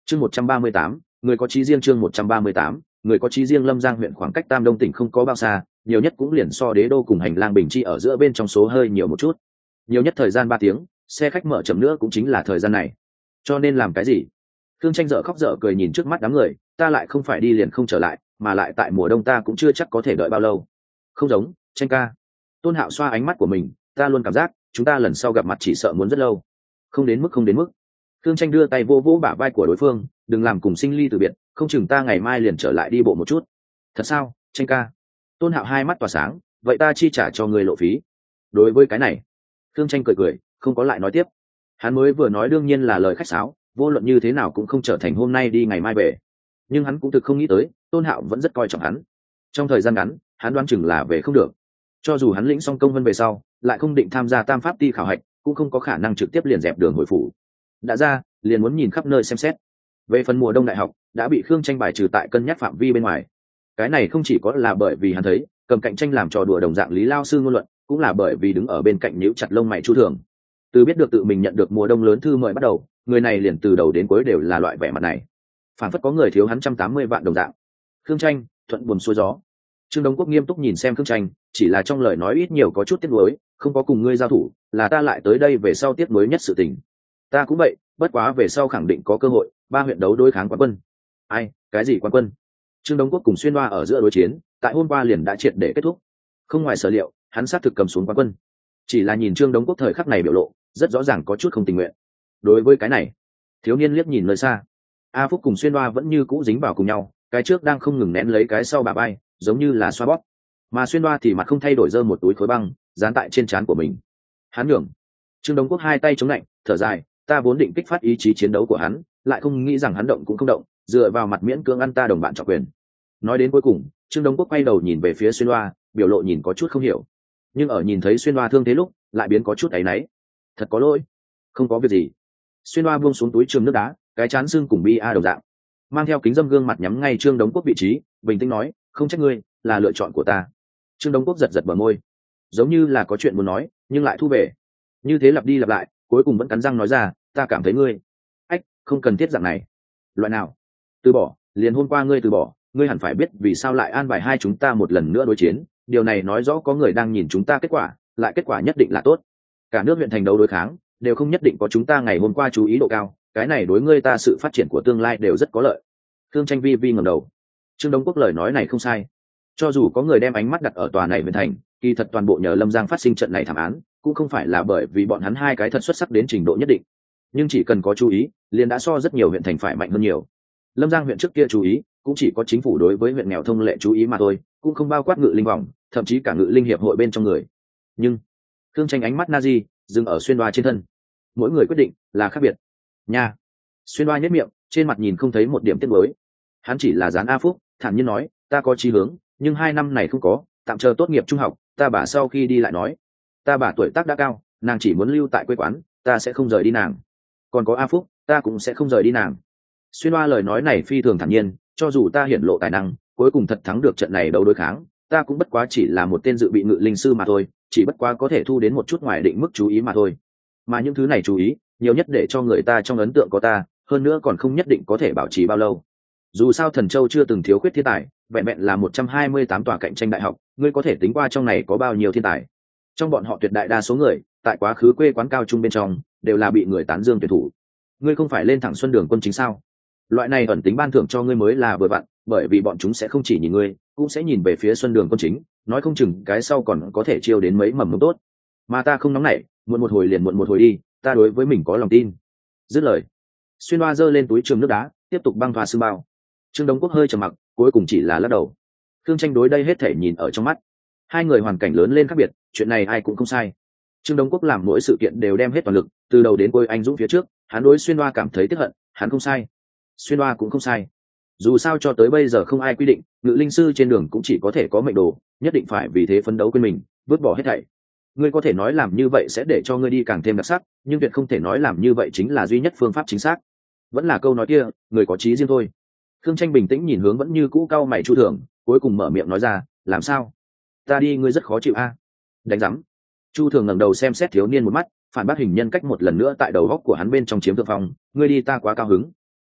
Chương 138, người có chí riêng. Chương 138, người có chí riêng. Lâm Giang huyện khoảng cách Tam Đông tỉnh không có bao xa, nhiều nhất cũng liền so Đế Đô cùng Hành Lang Bình Chi ở giữa bên trong số hơi nhiều một chút. Nhiều nhất thời gian 3 tiếng, xe khách mở chậm nữa cũng chính là thời gian này. Cho nên làm cái gì? Thương Tranh dở khóc dở cười nhìn trước mắt đám người, ta lại không phải đi liền không trở lại, mà lại tại mùa đông ta cũng chưa chắc có thể đợi bao lâu. Không giống, Tranh ca. Tôn Hạo xoa ánh mắt của mình, ta luôn cảm giác chúng ta lần sau gặp mặt chỉ sợ muốn rất lâu. Không đến mức. Thương Tranh đưa tay vô vỗ bả vai của đối phương, đừng làm cùng sinh ly từ biệt, không chừng ta ngày mai liền trở lại đi bộ một chút. Thật sao, Tranh ca? Tôn Hạo hai mắt tỏa sáng, vậy ta chi trả cho người lộ phí. Đối với cái này, Thương Tranh cười, không có lại nói tiếp. Hắn mới vừa nói đương nhiên là lời khách sáo, vô luận như thế nào cũng không trở thành hôm nay đi ngày mai về. Nhưng hắn cũng thực không nghĩ tới, Tôn Hạo vẫn rất coi trọng hắn. Trong thời gian ngắn, hắn đoán chừng là về không được. Cho dù hắn lĩnh xong công vân về sau, lại không định tham gia Tam Pháp Ti khảo hạch, cũng không có khả năng trực tiếp liền dẹp đường hồi phủ. Đã ra, liền muốn nhìn khắp nơi xem xét. Về phần mùa đông đại học, đã bị Khương Tranh bài trừ tại cân nhắc phạm vi bên ngoài. Cái này không chỉ có là bởi vì hắn thấy cầm cạnh tranh làm trò đùa đồng dạng Lý Lao sư ngôn luận, cũng là bởi vì đứng ở bên cạnh nhíu chặt lông mày Chu Thường. Từ biết được tự mình nhận được mùa đông lớn thư mời bắt đầu, người này liền từ đầu đến cuối đều là loại vẻ mặt này, phản phất có người thiếu hắn 180 vạn đồng dạng. Khương Tranh thuận buồm xuôi gió. Trương Đông Quốc nghiêm túc nhìn xem Khương Tranh, chỉ là trong lời nói ít nhiều có chút tiếc nuối, không có cùng ngươi giao thủ, là ta lại tới đây về sau tiếc nuối nhất sự tình. Ta cũng vậy, bất quá về sau khẳng định có cơ hội, 3 huyện đấu đối kháng quán quân. Ai, cái gì quán quân? Trương Đông Quốc cùng Xuyên Hoa ở giữa đối chiến, tại hôm qua liền đã triệt để kết thúc. Không ngoài sở liệu, hắn xác thực cầm xuống quán quân. Chỉ là nhìn Trương Đông Quốc thời khắc này biểu lộ, rất rõ ràng có chút không tình nguyện. Đối với cái này, thiếu niên liếc nhìn nơi xa. A Phúc cùng Xuyên Hoa vẫn như cũ dính vào cùng nhau, cái trước đang không ngừng nén lấy cái sau bà bay, giống như là xoa bóp. Mà Xuyên Hoa thì mặt không thay đổi giơ một túi khối băng, dán tại trên trán của mình. Hắn nhường. Trương Đông Quốc hai tay chống lạnh, thở dài, ta vốn định kích phát ý chí chiến đấu của hắn, lại không nghĩ rằng hắn động cũng không động, dựa vào mặt miễn cưỡng ăn ta đồng bạn trọng quyền. Nói đến cuối cùng, Trương Đông Quốc quay đầu nhìn về phía Xuyên Hoa, biểu lộ nhìn có chút không hiểu. Nhưng ở nhìn thấy Xuyên Hoa thương thế lúc, lại biến có chút áy náy. Thật có lỗi. Không có việc gì. Xuyên Hoa buông xuống túi trường nước đá, cái chán xương cùng bi a đồng dạng, mang theo kính dâm gương mặt nhắm ngay Trương Đông Quốc vị trí, bình tĩnh nói, không trách ngươi, là lựa chọn của ta. Trương Đông Quốc giật giật bờ môi, giống như là có chuyện muốn nói, nhưng lại thu về. Như thế lặp đi lặp lại, cuối cùng vẫn cắn răng nói ra, ta cảm thấy ngươi, ách, không cần thiết dạng này. Loại nào? Từ bỏ, liền hôm qua ngươi từ bỏ, ngươi hẳn phải biết vì sao lại an bài hai chúng ta một lần nữa đối chiến, điều này nói rõ có người đang nhìn chúng ta kết quả, lại kết quả nhất định là tốt. Cả nước huyện thành đấu đối kháng, đều không nhất định có chúng ta ngày hôm qua chú ý độ cao, cái này đối ngươi ta sự phát triển của tương lai đều rất có lợi. Thương Tranh vi ngẩng đầu. Trương Đông Quốc lời nói này không sai. Cho dù có người đem ánh mắt đặt ở tòa này huyện thành, kỳ thật toàn bộ nhờ Lâm Giang phát sinh trận này thảm án, cũng không phải là bởi vì bọn hắn hai cái thật xuất sắc đến trình độ nhất định. Nhưng chỉ cần có chú ý, liền đã so rất nhiều huyện thành phải mạnh hơn nhiều. Lâm Giang huyện trước kia chú ý, cũng chỉ có chính phủ đối với huyện nghèo thông lệ chú ý mà thôi, cũng không bao quát Ngự Linh vòng, thậm chí cả Ngự Linh hiệp hội bên trong người. Nhưng Thương Tranh ánh mắt Nazi dừng ở Xuyên Hoa trên thân. Mỗi người quyết định là khác biệt. Nha. Xuyên Hoa nhếch miệng, trên mặt nhìn không thấy một điểm tiếc nuối. Hắn chỉ là dán A Phúc, thản nhiên nói, ta có chí hướng, nhưng 2 năm này không có, tạm chờ tốt nghiệp trung học, ta bà sau khi đi lại nói. Ta bà tuổi tác đã cao, nàng chỉ muốn lưu tại quê quán, ta sẽ không rời đi nàng. Còn có A Phúc, ta cũng sẽ không rời đi nàng. Xuyên Hoa lời nói này phi thường thản nhiên, cho dù ta hiển lộ tài năng, cuối cùng thật thắng được trận này đấu đối kháng, ta cũng bất quá chỉ là một tên dự bị Ngự Linh sư mà thôi, chỉ bất quá có thể thu đến một chút ngoài định mức chú ý mà thôi. Mà những thứ này chú ý, nhiều nhất để cho người ta trong ấn tượng có ta, hơn nữa còn không nhất định có thể bảo trì bao lâu. Dù sao Thần Châu chưa từng thiếu khuyết thiên tài, vẹn vẹn là 128 tòa cạnh tranh đại học, ngươi có thể tính qua trong này có bao nhiêu thiên tài. Trong bọn họ tuyệt đại đa số người, tại quá khứ quê quán cao trung bên trong, đều là bị người tán dương tuyển thủ. Ngươi không phải lên thẳng Xuân Đường Quân chính sao? Loại này ẩn tính ban thưởng cho ngươi mới là vừa vặn, bởi vì bọn chúng sẽ không chỉ nhìn ngươi, cũng sẽ nhìn về phía Xuân Đường Quân chính, nói không chừng cái sau còn có thể chiêu đến mấy mầm mống tốt. Mà ta không nóng nảy, muộn một hồi liền muộn một hồi đi, ta đối với mình có lòng tin. Dứt lời, Xuyên Hoa giơ lên túi trường nước đá, tiếp tục băng thoa sương bao. Trương Đông Quốc hơi trầm mặc, cuối cùng chỉ là lắc đầu. Thương Tranh đối đây hết thể nhìn ở trong mắt. Hai người hoàn cảnh lớn lên khác biệt, chuyện này ai cũng không sai. Trương Đông Quốc làm mỗi sự kiện đều đem hết toàn lực, từ đầu đến cuối anh dũng phía trước, hắn đối Xuyên Hoa cảm thấy tiếc hận, hắn không sai. Xuyên Hoa cũng không sai. Dù sao cho tới bây giờ không ai quy định, Ngự Linh sư trên đường cũng chỉ có thể có mệnh đồ, nhất định phải vì thế phấn đấu quên mình, vứt bỏ hết thảy. Ngươi có thể nói làm như vậy sẽ để cho ngươi đi càng thêm đặc sắc, nhưng tuyệt không thể nói làm như vậy chính là duy nhất phương pháp chính xác. Vẫn là câu nói kia, người có chí riêng thôi. Khương Tranh bình tĩnh nhìn hướng vẫn như cũ cau mày Chu Thường, cuối cùng mở miệng nói ra, làm sao? Ta đi ngươi rất khó chịu a? Đánh rắm. Chu Thường ngẩng đầu xem xét thiếu niên một mắt, phản bác hình nhân cách một lần nữa tại đầu góc của hắn bên trong chiếm thượng phong, ngươi đi ta quá cao hứng.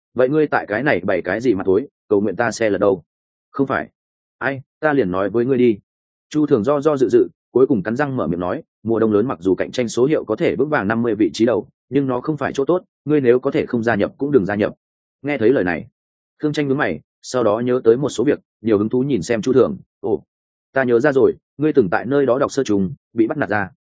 vậy ngươi tại cái này bày cái gì mà tối cầu nguyện ta xe lật đâu? Không phải. Ai, ta liền nói với ngươi đi. Chu Thường do dự dự, cuối cùng cắn răng mở miệng nói, mùa đông lớn mặc dù cạnh tranh số hiệu có thể vững vàng 50 vị trí đầu, nhưng nó không phải chỗ tốt, ngươi nếu có thể không gia nhập cũng đừng gia nhập. Nghe thấy lời này, Khương Tranh nhướng mày, sau đó nhớ tới một số việc, nhiều hứng thú nhìn xem Chu Thường. Ồ, ta nhớ ra rồi, ngươi từng tại nơi đó đọc sơ trùng, bị bắt nạt ra.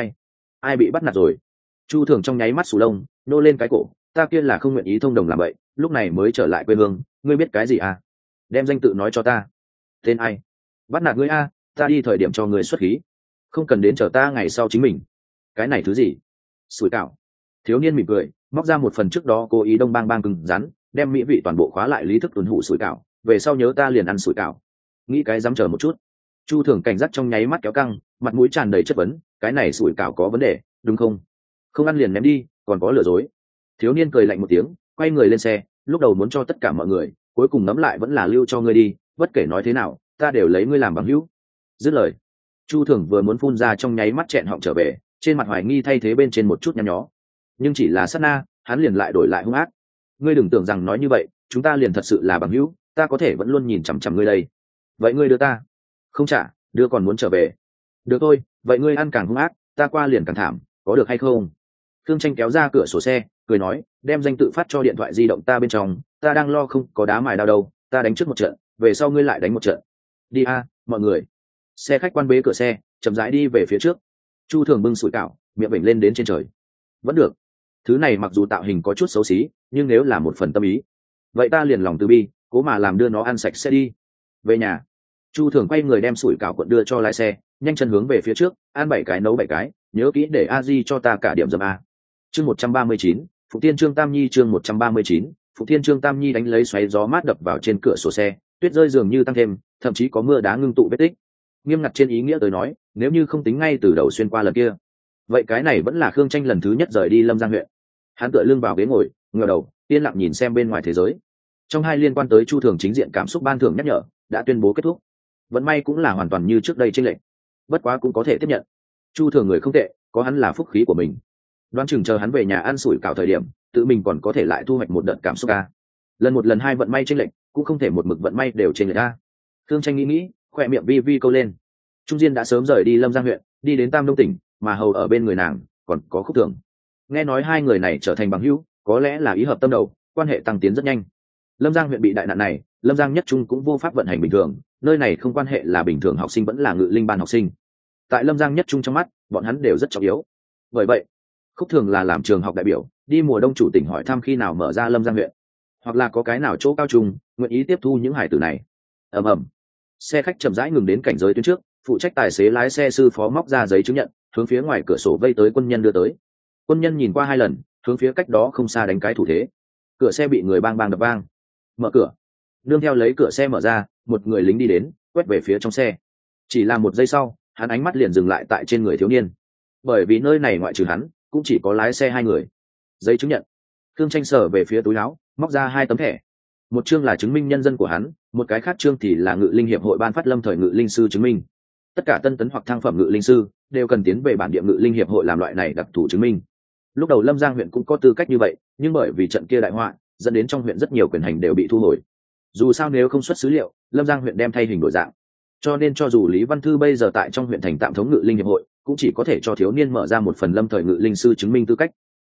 Ai bị bắt nạt rồi? Chu Thường trong nháy mắt sù lông, nô lên cái cổ, ta kia là không nguyện ý thông đồng làm vậy, lúc này mới trở lại quê hương, ngươi biết cái gì à? Đem danh tự nói cho ta. Tên ai? Bắt nạt ngươi a, ta đi thời điểm cho ngươi xuất khí, không cần đến chờ ta ngày sau chính mình. Cái này thứ gì? Sủi cảo. Thiếu niên mỉm cười, móc ra một phần trước đó cố ý đông bang bang cứng rắn, đem mỹ vị toàn bộ khóa lại lý thức tuần hủ sủi cảo, về sau nhớ ta liền ăn sủi cảo. Nghĩ cái dám chờ một chút. Chu Thường cảnh giác trong nháy mắt kéo căng, mặt mũi tràn đầy chất vấn, cái này sủi cảo có vấn đề đúng không? Không ăn liền ném đi, còn có lừa dối. Thiếu niên cười lạnh một tiếng, quay người lên xe, lúc đầu muốn cho tất cả mọi người, cuối cùng ngẫm lại vẫn là lưu cho ngươi đi, bất kể nói thế nào ta đều lấy ngươi làm bằng hữu. Dứt lời, Chu Thường vừa muốn phun ra trong nháy mắt chẹn họng trở về, trên mặt hoài nghi thay thế bên trên một chút nhăn nhó, nhưng chỉ là sát na, hắn liền lại đổi lại hung ác. Ngươi đừng tưởng rằng nói như vậy chúng ta liền thật sự là bằng hữu, ta có thể vẫn luôn nhìn chằm chằm ngươi đây. Vậy ngươi đưa ta không trả, đưa còn muốn trở về. Được thôi, vậy ngươi ăn càng hung ác, ta qua liền càng thảm, có được hay không? Thương Tranh kéo ra cửa sổ xe, cười nói, đem danh tự phát cho điện thoại di động ta bên trong, ta đang lo không có đá mài đao đâu, ta đánh trước một trận, về sau ngươi lại đánh một trận. Đi a, mọi người. Xe khách quan bế cửa xe, chậm rãi đi về phía trước. Chu Thường bưng sủi cảo, miệng vểnh lên đến trên trời. Vẫn được. Thứ này mặc dù tạo hình có chút xấu xí, nhưng nếu là một phần tâm ý, vậy ta liền lòng từ bi, cố mà làm đưa nó ăn sạch sẽ đi. Về nhà. Chu Thường quay người đem sủi cảo cuộn đưa cho lái xe, nhanh chân hướng về phía trước, ăn 7 cái nấu 7 cái, nhớ kỹ để a di cho ta cả điểm dầm a. Chương 139, Phụ Tiên Trương Tam Nhi chương 139, Phụ Tiên Trương Tam Nhi đánh lấy xoáy gió mát đập vào trên cửa sổ xe, tuyết rơi dường như tăng thêm, thậm chí có mưa đá ngưng tụ vết tích. Nghiêm ngặt trên ý nghĩa tới nói, nếu như không tính ngay từ đầu xuyên qua lần kia, vậy cái này vẫn là Khương Tranh lần thứ nhất rời đi Lâm Giang huyện. Hắn tựa lưng vào ghế ngồi, ngửa đầu, yên lặng nhìn xem bên ngoài thế giới. Trong hai liên quan tới Chu Thường chính diện cảm xúc ban thưởng nhắc nhở đã tuyên bố kết thúc. Vẫn may cũng là hoàn toàn như trước đây trên lệnh, bất quá cũng có thể tiếp nhận. Chu Thường người không tệ, có hắn là phúc khí của mình. Đoán chừng chờ hắn về nhà ăn sủi cảo thời điểm, tự mình còn có thể lại thu hoạch một đợt cảm xúc ca. Lần một lần hai vận may trên lệnh, cũng không thể một mực vận may đều trên người ta. Khương Tranh nghĩ, khoe miệng vi vi câu lên. Trung Diên đã sớm rời đi Lâm Giang huyện, đi đến Tam Đông tỉnh, mà hầu ở bên người nàng còn có Khúc Thường. Nghe nói hai người này trở thành bằng hữu, có lẽ là ý hợp tâm đầu, quan hệ tăng tiến rất nhanh. Lâm Giang huyện bị đại nạn này, Lâm Giang nhất trung cũng vô pháp vận hành bình thường, nơi này không quan hệ là bình thường học sinh vẫn là ngự linh ban học sinh. Tại Lâm Giang nhất trung trong mắt, bọn hắn đều rất trọng yếu. Bởi vậy, Khúc Thường là làm trường học đại biểu, đi mùa đông chủ tỉnh hỏi thăm khi nào mở ra Lâm Giang huyện, hoặc là có cái nào chỗ cao trung nguyện ý tiếp thu những hải tử này. Ầm ầm, xe khách chậm rãi ngừng đến cảnh giới tuyến trước, phụ trách tài xế lái xe sư phó móc ra giấy chứng nhận, hướng phía ngoài cửa sổ vây tới quân nhân đưa tới. Quân nhân nhìn qua hai lần, hướng phía cách đó không xa đánh cái thủ thế. Cửa xe bị người bang bang đập vang. Mở cửa. Nương theo lấy cửa xe mở ra, một người lính đi đến, quét về phía trong xe. Chỉ là một giây sau, hắn ánh mắt liền dừng lại tại trên người thiếu niên. Bởi vì nơi này ngoại trừ hắn, cũng chỉ có lái xe hai người. Giấy chứng nhận. Khương Tranh sờ về phía túi áo, móc ra 2 tấm thẻ. Một chương là chứng minh nhân dân của hắn, một cái khác chương thì là Ngự Linh hiệp hội ban phát lâm thời ngự linh sư chứng minh. Tất cả tân tấn hoặc thăng phẩm ngự linh sư đều cần tiến về bản địa Ngự Linh hiệp hội làm loại này đặc thù chứng minh. Lúc đầu Lâm Giang huyện cũng có tư cách như vậy, nhưng bởi vì trận kia đại họa, dẫn đến trong huyện rất nhiều quyền hành đều bị thu hồi. Dù sao nếu không xuất xứ liệu, Lâm Giang huyện đem thay hình đổi dạng. Cho nên cho dù Lý Văn Thư bây giờ tại trong huyện thành tạm thống Ngự Linh hiệp hội, cũng chỉ có thể cho thiếu niên mở ra một phần lâm thời ngự linh sư chứng minh tư cách.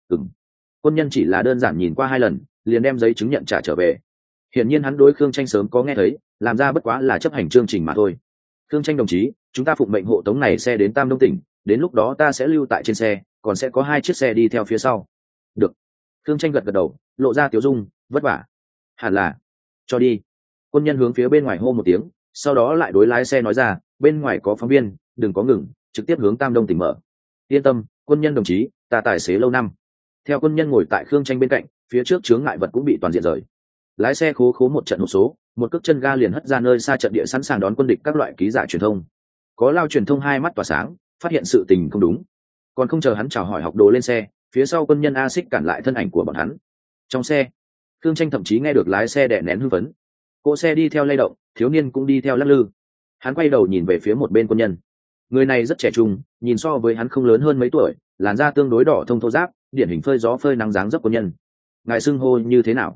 Quân nhân chỉ là đơn giản nhìn qua 2 lần, liền đem giấy chứng nhận trả trở về. Hiển nhiên hắn đối Khương Tranh sớm có nghe thấy, làm ra bất quá là chấp hành chương trình mà thôi. Khương Tranh đồng chí, chúng ta phụng mệnh hộ tống này xe đến Tam Đông tỉnh, đến lúc đó ta sẽ lưu tại trên xe, còn sẽ có 2 chiếc xe đi theo phía sau. Được. Khương Tranh gật gật đầu, lộ ra tiếu dung, vất vả. Hẳn là. Cho đi. Quân nhân hướng phía bên ngoài hô một tiếng, sau đó lại đối lái xe nói ra, bên ngoài có phóng viên, đừng có ngừng, trực tiếp hướng Tam Đông tỉnh mở. Yên tâm, quân nhân đồng chí, ta tài xế lâu năm. Theo quân nhân ngồi tại Khương Tranh bên cạnh, phía trước chướng ngại vật cũng bị toàn diện rời. Lái xe khố một trận hộp số, một cước chân ga liền hất ra nơi xa trận địa sẵn sàng đón quân địch các loại ký giả truyền thông. Có lao truyền thông hai mắt tỏa sáng, phát hiện sự tình không đúng, còn không chờ hắn chào hỏi học đồ lên xe, phía sau quân nhân a xích cản lại thân ảnh của bọn hắn. Trong xe, Khương Tranh thậm chí nghe được lái xe đè nén hưng phấn. Cỗ xe đi theo lay động, thiếu niên cũng đi theo lắc lư. Hắn quay đầu nhìn về phía một bên quân nhân. Người này rất trẻ trung, nhìn so với hắn không lớn hơn mấy tuổi, làn da tương đối đỏ thông thô ráp, điển hình phơi gió phơi nắng dáng dấp quân nhân. Ngài xưng hô như thế nào?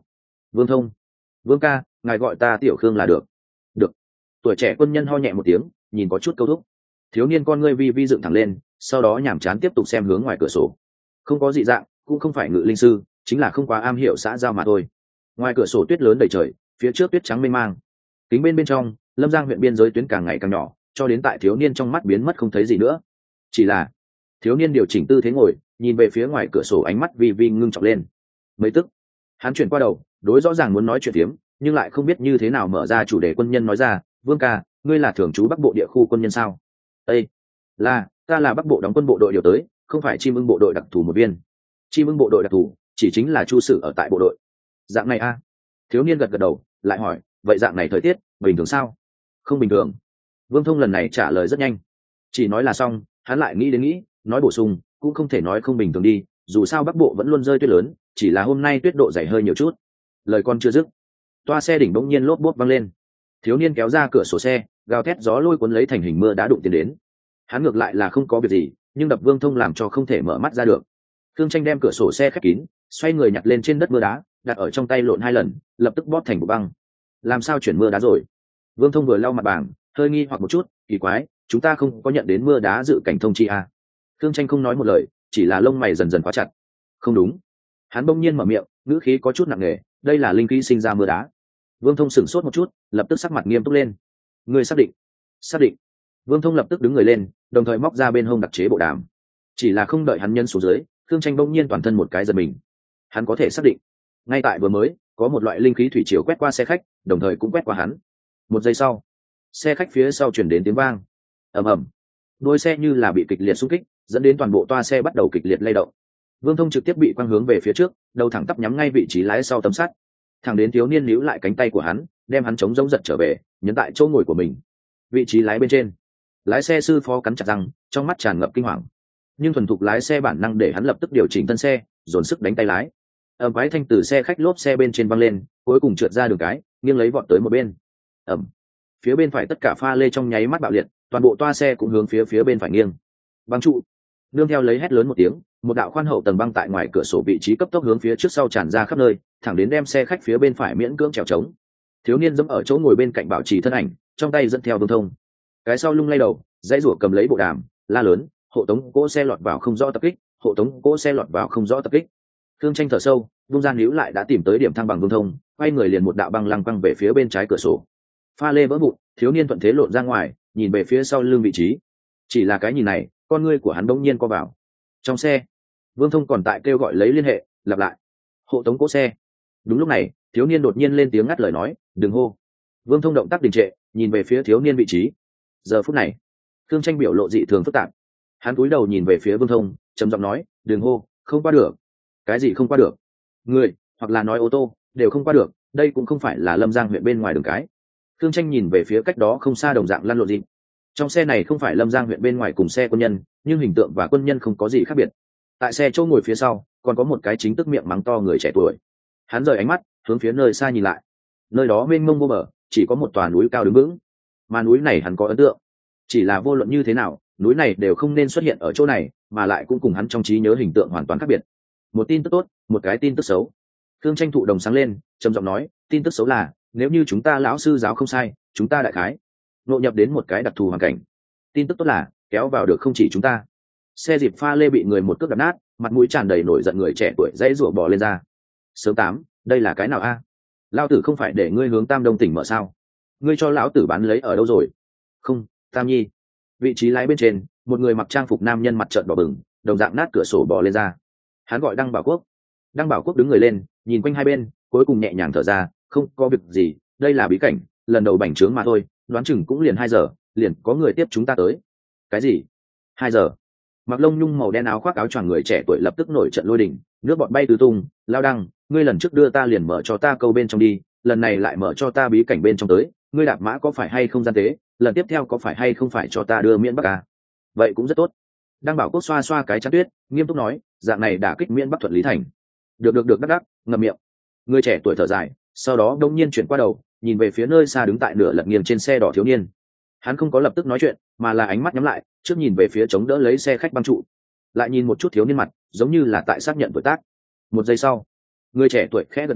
Vương Thông, Vương ca, ngài gọi ta Tiểu Khương là được. Được. Tuổi trẻ quân nhân ho nhẹ một tiếng, nhìn có chút câu thúc. Thiếu niên con ngươi vi vi dựng thẳng lên, sau đó nhàm chán tiếp tục xem hướng ngoài cửa sổ. Không có dị dạng, cũng không phải ngự linh sư, chính là không quá am hiểu xã giao mà thôi. Ngoài cửa sổ tuyết lớn đầy trời, phía trước tuyết trắng mênh mang. Kính bên trong, Lâm Giang huyện biên giới tuyến càng ngày càng nhỏ, cho đến tại thiếu niên trong mắt biến mất không thấy gì nữa. Chỉ là thiếu niên điều chỉnh tư thế ngồi, nhìn về phía ngoài cửa sổ, ánh mắt vi vi ngưng trọng lên. Mấy tức, hắn chuyển qua đầu, đối rõ ràng muốn nói chuyện tiếm, nhưng lại không biết như thế nào mở ra chủ đề. Quân nhân nói ra, Vương ca, ngươi là thường trú Bắc Bộ địa khu quân nhân sao? Ê, là, ta là Bắc Bộ đóng quân bộ đội điều tới, không phải chim ưng bộ đội đặc thù một viên. Chim ưng bộ đội đặc thù chỉ chính là chu sử ở tại bộ đội. Dạng này a? Thiếu niên gật gật đầu, lại hỏi, vậy dạng này thời tiết bình thường sao? Không bình thường. Vương Thông lần này trả lời rất nhanh, chỉ nói là xong, hắn lại nghĩ đến nghĩ, nói bổ sung, cũng không thể nói không bình thường đi, dù sao Bắc Bộ vẫn luôn rơi tuyết lớn, chỉ là hôm nay tuyết độ dày hơi nhiều chút. Lời con chưa dứt, toa xe đỉnh bỗng nhiên lốp bốp văng lên. Thiếu niên kéo ra cửa sổ xe, gào thét gió lôi cuốn lấy thành hình mưa đá đụng tiến đến. Hắn ngược lại là không có việc gì, nhưng đập Vương Thông làm cho không thể mở mắt ra được. Thương Tranh đem cửa sổ xe khép kín, xoay người nhặt lên trên đất mưa đá, đặt ở trong tay lộn 2 lần, lập tức bóp thành bộ băng. Làm sao chuyển mưa đá rồi? Vương Thông vừa lau mặt bảng, hơi nghi hoặc một chút, kỳ quái, chúng ta không có nhận đến mưa đá dự cảnh thông chi à? Thương Tranh không nói một lời, chỉ là lông mày dần dần khóa chặt. Không đúng. Hắn bỗng nhiên mở miệng, ngữ khí có chút nặng nề, đây là linh khí sinh ra mưa đá. Vương Thông sửng sốt một chút, lập tức sắc mặt nghiêm túc lên. Ngươi xác định? Xác định. Vương Thông lập tức đứng người lên, đồng thời móc ra bên hông đặc chế bộ đàm. Chỉ là không đợi hắn nhân xuống dưới, Thương Tranh bỗng nhiên toàn thân một cái giật mình. Hắn có thể xác định, ngay tại vừa mới có một loại linh khí thủy triều quét qua xe khách, đồng thời cũng quét qua hắn. Một giây sau, xe khách phía sau chuyển đến tiếng vang, ầm ầm, đuôi xe như là bị kịch liệt xung kích, dẫn đến toàn bộ toa xe bắt đầu kịch liệt lay động. Vương Thông trực tiếp bị quăng hướng về phía trước, đầu thẳng tắp nhắm ngay vị trí lái sau tấm sắt. Thẳng đến thiếu niên níu lại cánh tay của hắn, đem hắn chống rỗng giật trở về, nhấn tại chỗ ngồi của mình. Vị trí lái bên trên, lái xe sư phó cắn chặt răng, trong mắt tràn ngập kinh hoàng. Nhưng thuần thục lái xe bản năng để hắn lập tức điều chỉnh thân xe, dồn sức đánh tay lái. Ầm quái thanh từ xe khách lốp xe bên trên văng lên, cuối cùng trượt ra đường cái, nghiêng lấy vọt tới một bên. Ầm. Phía bên phải tất cả pha lê trong nháy mắt bạo liệt, toàn bộ toa xe cũng hướng phía bên phải nghiêng. Băng trụ. Nương theo lấy hét lớn một tiếng, một đạo khoan hậu tầng băng tại ngoài cửa sổ vị trí cấp tốc hướng phía trước sau tràn ra khắp nơi, thẳng đến đem xe khách phía bên phải miễn cưỡng trèo trống. Thiếu niên giẫm ở chỗ ngồi bên cạnh bảo trì thân ảnh, trong tay dẫn theo Vương Thông. Cái sau lung lay đầu, dãy rủa cầm lấy bộ đàm, la lớn, hộ tống cỗ xe lọt vào không rõ tập kích, hộ tống cỗ xe lọt vào không rõ tập kích. Thương Tranh thở sâu, vung gian níu lại đã tìm tới điểm thăng bằng Vương Thông, quay người liền một đạo băng lăng quăng về phía bên trái cửa sổ. Pha lê vỡ vụn, thiếu niên thuận thế lộn ra ngoài, nhìn về phía sau lưng vị trí. Chỉ là cái nhìn này, con ngươi của hắn đống nhiên co vào. Trong xe, Vương Thông còn tại kêu gọi lấy liên hệ, lặp lại, hộ tống cỗ xe. Đúng lúc này, thiếu niên đột nhiên lên tiếng ngắt lời nói, đừng hô. Vương Thông động tác đình trệ, nhìn về phía thiếu niên vị trí. Giờ phút này, Thương Tranh biểu lộ dị thường phức tạp. Hắn cúi đầu nhìn về phía Vương Thông, trầm giọng nói, đừng hô, không qua được. Cái gì không qua được? Người, hoặc là nói ô tô, đều không qua được, đây cũng không phải là Lâm Giang huyện bên ngoài đường cái. Thương Tranh nhìn về phía cách đó không xa đồng dạng lăn lộn gì. Trong xe này không phải Lâm Giang huyện bên ngoài cùng xe quân nhân, nhưng hình tượng và quân nhân không có gì khác biệt. Tại xe chỗ ngồi phía sau, còn có một cái chính tức miệng mắng to người trẻ tuổi. Hắn rời ánh mắt, hướng phía nơi xa nhìn lại. Nơi đó mênh mông vô bờ, chỉ có một tòa núi cao đứng vững. Mà núi này hắn có ấn tượng. Chỉ là vô luận như thế nào, núi này đều không nên xuất hiện ở chỗ này, mà lại cũng cùng hắn trong trí nhớ hình tượng hoàn toàn khác biệt. Một tin tức tốt, một cái tin tức xấu. Thương Tranh thụ đồng sáng lên, trầm giọng nói, tin tức xấu là, nếu như chúng ta lão sư giáo không sai, chúng ta đại khái ngộ nhập đến một cái đặc thù hoàn cảnh. Tin tức tốt là, kéo vào được không chỉ chúng ta. Xe dịp pha lê bị người một cước đập nát, mặt mũi tràn đầy nổi giận người trẻ tuổi dãy rủa bò lên ra. Sớm 8, đây là cái nào a? Lão tử không phải để ngươi hướng Tam Đông tỉnh mở sao? Ngươi cho lão tử bán lấy ở đâu rồi? Không, Tam Nhi. Vị trí lái bên trên, một người mặc trang phục nam nhân mặt trợn đỏ bừng, đồng dạng nát cửa sổ bò lên ra. Hắn gọi Đăng Bảo Quốc. Đăng Bảo Quốc đứng người lên, nhìn quanh hai bên, cuối cùng nhẹ nhàng thở ra, không có việc gì, đây là bí cảnh, lần đầu bành trướng mà thôi, đoán chừng cũng liền 2 giờ, liền có người tiếp chúng ta tới. Cái gì? 2 giờ? Mặc lông nhung màu đen áo khoác áo choàng người trẻ tuổi lập tức nổi trận lôi đình, nước bọt bay tứ tung. Lao Đăng, ngươi lần trước đưa ta liền mở cho ta câu bên trong đi, lần này lại mở cho ta bí cảnh bên trong tới, ngươi đạp mã có phải hay không gian tế, lần tiếp theo có phải hay không phải cho ta đưa miễn bắc à? Vậy cũng rất tốt. Đăng Bảo Quốc xoa xoa cái chắn tuyết, nghiêm túc nói, dạng này đã kích miễn bắc thuận lý thành. Được, đắc, ngậm miệng. Người trẻ tuổi thở dài, sau đó đông nhiên chuyển qua đầu, nhìn về phía nơi xa đứng tại nửa lật nghiêng trên xe đỏ thiếu niên. Hắn không có lập tức nói chuyện, mà là ánh mắt nhắm lại, trước nhìn về phía chống đỡ lấy xe khách băng trụ, lại nhìn một chút thiếu niên mặt, giống như là tại xác nhận tuổi tác. Một giây sau, người trẻ tuổi khẽ gật đầu,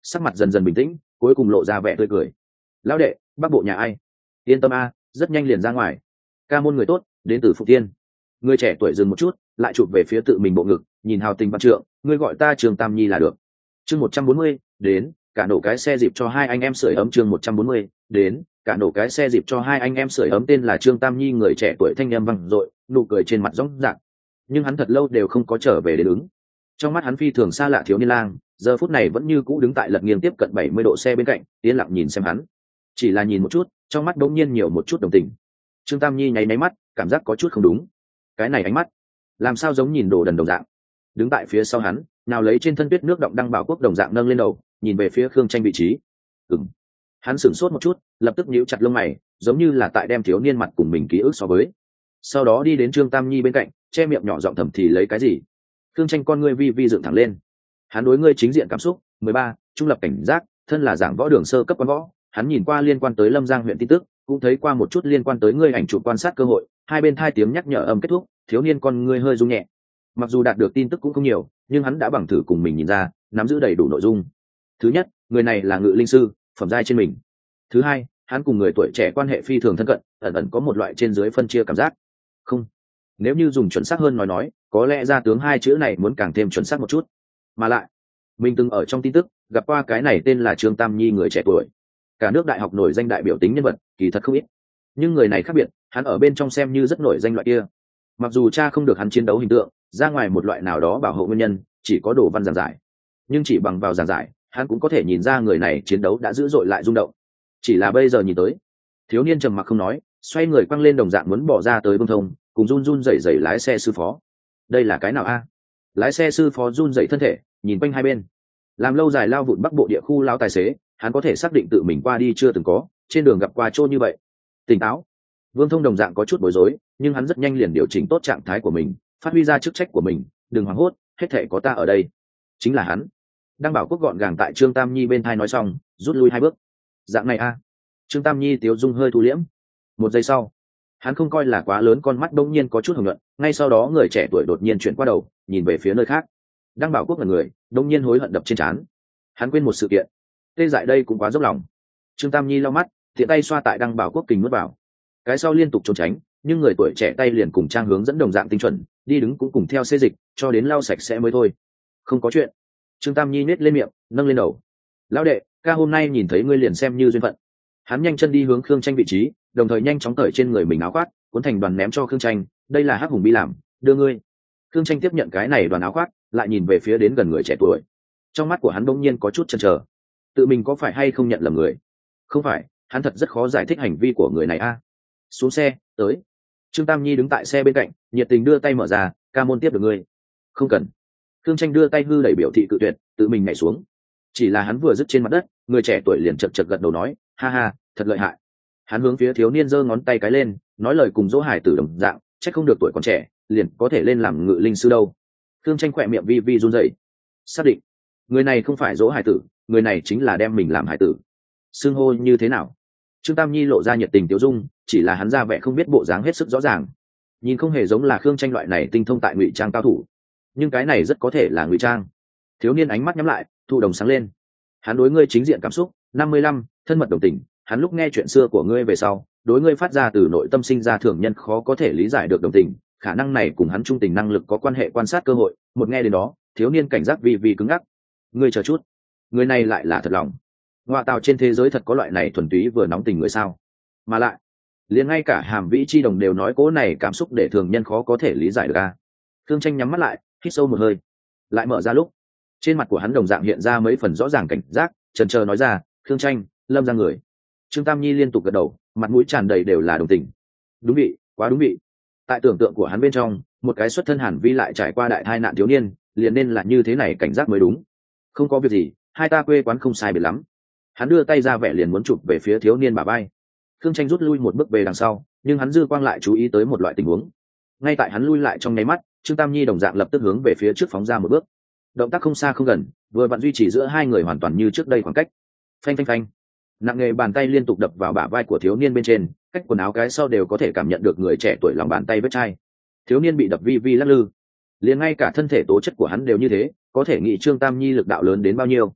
sắc mặt dần dần bình tĩnh, cuối cùng lộ ra vẻ tươi cười. Lão đệ, bắc bộ nhà ai? Yên tâm a, rất nhanh liền ra ngoài. Ca môn người tốt, đến từ Phụng Thiên. Người trẻ tuổi dừng một chút, lại chụp về phía tự mình bộ ngực, nhìn hào tình văn trượng, ngươi gọi ta Trường Tam Nhi là được. Chương 140, đến, cả nổ cái xe dịp cho hai anh em sưởi ấm. Chương 140, đến, cả nổ cái xe dịp cho hai anh em sưởi ấm. Tên là Trương Tam Nhi, người trẻ tuổi thanh em vang dội, nụ cười trên mặt rõ ràng. Nhưng hắn thật lâu đều không có trở về để đứng. Trong mắt hắn phi thường xa lạ thiếu niên lang, giờ phút này vẫn như cũ đứng tại lật nghiêng tiếp cận 70 độ xe bên cạnh, yên lặng nhìn xem hắn. Chỉ là nhìn một chút, trong mắt đống nhiên nhiều một chút đồng tình. Trương Tam Nhi nháy mắt, cảm giác có chút không đúng. Cái này ánh mắt, làm sao giống nhìn đồ đần đồng dạng. Đứng tại phía sau hắn, nào lấy trên thân tuyết nước động Đăng Bảo Quốc đồng dạng nâng lên đầu, nhìn về phía Khương Tranh vị trí. Hắn sửng sốt một chút, lập tức nhíu chặt lông mày, giống như là tại đem thiếu niên mặt cùng mình ký ức so với. Sau đó đi đến Trương Tam Nhi bên cạnh, che miệng nhỏ giọng thầm thì lấy cái gì. Khương Tranh con ngươi vi vi dựng thẳng lên. Hắn đối ngươi chính diện cảm xúc 13, trung lập cảnh giác, thân là giảng võ đường sơ cấp quan võ, hắn nhìn qua liên quan tới Lâm Giang huyện tin tức, cũng thấy qua một chút liên quan tới ngươi ảnh chụp quan sát cơ hội, hai bên thai tiếng nhắc nhở âm kết thúc, thiếu niên con ngươi hơi rung nhẹ. Mặc dù đạt được tin tức cũng không nhiều, nhưng hắn đã bằng thử cùng mình nhìn ra, nắm giữ đầy đủ nội dung. Thứ nhất, người này là ngự linh sư, phẩm giai trên mình. Thứ hai, hắn cùng người tuổi trẻ quan hệ phi thường thân cận, ẩn ẩn có một loại trên dưới phân chia cảm giác. Không, nếu như dùng chuẩn xác hơn nói, có lẽ gia tướng hai chữ này muốn càng thêm chuẩn xác một chút. Mà lại, mình từng ở trong tin tức gặp qua cái này tên là Trương Tam Nhi người trẻ tuổi, cả nước đại học nổi danh đại biểu tính nhân vật, kỳ thật không ít. Nhưng người này khác biệt, hắn ở bên trong xem như rất nổi danh loại kia. Mặc dù cha không được hắn chiến đấu hình tượng, ra ngoài một loại nào đó bảo hộ nguyên nhân, chỉ có đồ văn giảng giải. Nhưng chỉ bằng vào giảng giải, hắn cũng có thể nhìn ra người này chiến đấu đã dữ dội lại rung động. Chỉ là bây giờ nhìn tới, thiếu niên trầm mặc không nói, xoay người quăng lên đồng dạng muốn bỏ ra tới bông thông, cùng run run rẩy rẩy lái xe sư phó. Đây là cái nào a? Lái xe sư phó run rẩy thân thể, nhìn quanh hai bên. Làm lâu dài lao vụn bắc bộ địa khu lao tài xế, hắn có thể xác định tự mình qua đi chưa từng có, trên đường gặp qua chỗ như vậy. Tỉnh táo. Vương Thông đồng dạng có chút bối rối, nhưng hắn rất nhanh liền điều chỉnh tốt trạng thái của mình, phát huy ra chức trách của mình, đừng hoảng hốt, hết thể có ta ở đây. Chính là hắn. Đăng Bảo Quốc gọn gàng tại Trương Tam Nhi bên thai nói xong, rút lui 2 bước. Dạng này a? Trương Tam Nhi tiếu dung hơi thu liễm. 1 giây sau, hắn không coi là quá lớn con mắt bỗng nhiên có chút hồng nhuận, ngay sau đó người trẻ tuổi đột nhiên chuyển qua đầu, nhìn về phía nơi khác. Đăng Bảo Quốc là người, bỗng nhiên hối hận đập trên trán. Hắn quên một sự kiện. Tê dại đây cũng quá dốc lòng. Trương Tam Nhi lau mắt, tiện tay xoa tại Đăng Bảo Quốc kình nuốt vào. Cái sau liên tục trốn tránh, nhưng người tuổi trẻ tay liền cùng trang hướng dẫn đồng dạng tinh chuẩn, đi đứng cũng cùng theo xê dịch, cho đến lau sạch sẽ mới thôi. Không có chuyện. Trương Tam Nhi nhếch lên miệng, nâng lên đầu. Lão đệ, ca hôm nay nhìn thấy ngươi liền xem như duyên phận. Hắn nhanh chân đi hướng Khương Tranh vị trí, đồng thời nhanh chóng cởi trên người mình áo khoác, cuốn thành đoàn ném cho Khương Tranh. Đây là Hắc Hùng Bi làm, đưa ngươi. Khương Tranh tiếp nhận cái này đoàn áo khoác, lại nhìn về phía đến gần người trẻ tuổi. Trong mắt của hắn bỗng nhiên có chút chần chờ, tự mình có phải hay không nhận lầm người? Không phải, hắn thật rất khó giải thích hành vi của người này a. Xuống xe, tới. Trương Tam Nhi đứng tại xe bên cạnh, nhiệt tình đưa tay mở ra, ca môn tiếp được ngươi. Không cần. Khương Tranh đưa tay hư đẩy biểu thị cự tuyệt, tự mình nhảy xuống. Chỉ là hắn vừa dứt trên mặt đất, người trẻ tuổi liền chật chật gật đầu nói, ha ha, thật lợi hại. Hắn hướng phía thiếu niên giơ ngón tay cái lên, nói lời cùng dỗ hải tử đồng dạng, chắc không được tuổi còn trẻ, liền có thể lên làm ngự linh sư đâu. Khương Tranh khỏe miệng vi vi run rẩy, xác định, người này không phải dỗ hải tử, người này chính là đem mình làm hải tử. Xưng hô như thế nào? Trương Tam Nhi lộ ra nhiệt tình tiêu dung, chỉ là hắn ra vẻ không biết bộ dáng hết sức rõ ràng, nhìn không hề giống là Khương Tranh loại này tinh thông tại ngụy trang cao thủ, nhưng cái này rất có thể là ngụy trang. Thiếu niên ánh mắt nhắm lại, thụ đồng sáng lên. Hắn đối ngươi chính diện cảm xúc 55, thân mật đồng tình. Hắn lúc nghe chuyện xưa của ngươi về sau, đối ngươi phát ra từ nội tâm sinh ra thường nhân khó có thể lý giải được đồng tình. Khả năng này cùng hắn trung tình năng lực có quan hệ quan sát cơ hội. Một nghe đến đó, thiếu niên cảnh giác vì cứng ngắc. Ngươi chờ chút, người này lại là thật lòng. Ngoại tào trên thế giới thật có loại này thuần túy vừa nóng tình người sao? Mà lại, liền ngay cả Hàm Vĩ Chi Đồng đều nói cố này cảm xúc để thường nhân khó có thể lý giải được a. Thương Tranh nhắm mắt lại, hít sâu một hơi, lại mở ra lúc trên mặt của hắn đồng dạng hiện ra mấy phần rõ ràng cảnh giác, chần chờ nói ra, Thương Tranh, Lâm ra người. Trương Tam Nhi liên tục gật đầu, mặt mũi tràn đầy đều là đồng tình. Đúng vị, quá đúng vị. Tại tưởng tượng của hắn bên trong, một cái xuất thân Hàn Vi lại trải qua đại tai nạn thiếu niên, liền nên là như thế này, cảnh giác mới đúng. Không có việc gì, hai ta quê quán không sai biệt lắm. Hắn đưa tay ra vẻ liền muốn chụp về phía thiếu niên bả vai. Thương Tranh rút lui một bước về đằng sau, nhưng hắn dư quang lại chú ý tới một loại tình huống. Ngay tại hắn lui lại trong nháy mắt, Trương Tam Nhi đồng dạng lập tức hướng về phía trước phóng ra một bước. Động tác không xa không gần, vừa vặn duy trì giữa hai người hoàn toàn như trước đây khoảng cách. Phanh phanh phanh. Nặng nghề bàn tay liên tục đập vào bả vai của thiếu niên bên trên, cách quần áo cái sau đều có thể cảm nhận được người trẻ tuổi lòng bàn tay vết chai. Thiếu niên bị đập vi vi lắc lư, liền ngay cả thân thể tố chất của hắn đều như thế, có thể nghĩ Trương Tam Nhi lực đạo lớn đến bao nhiêu.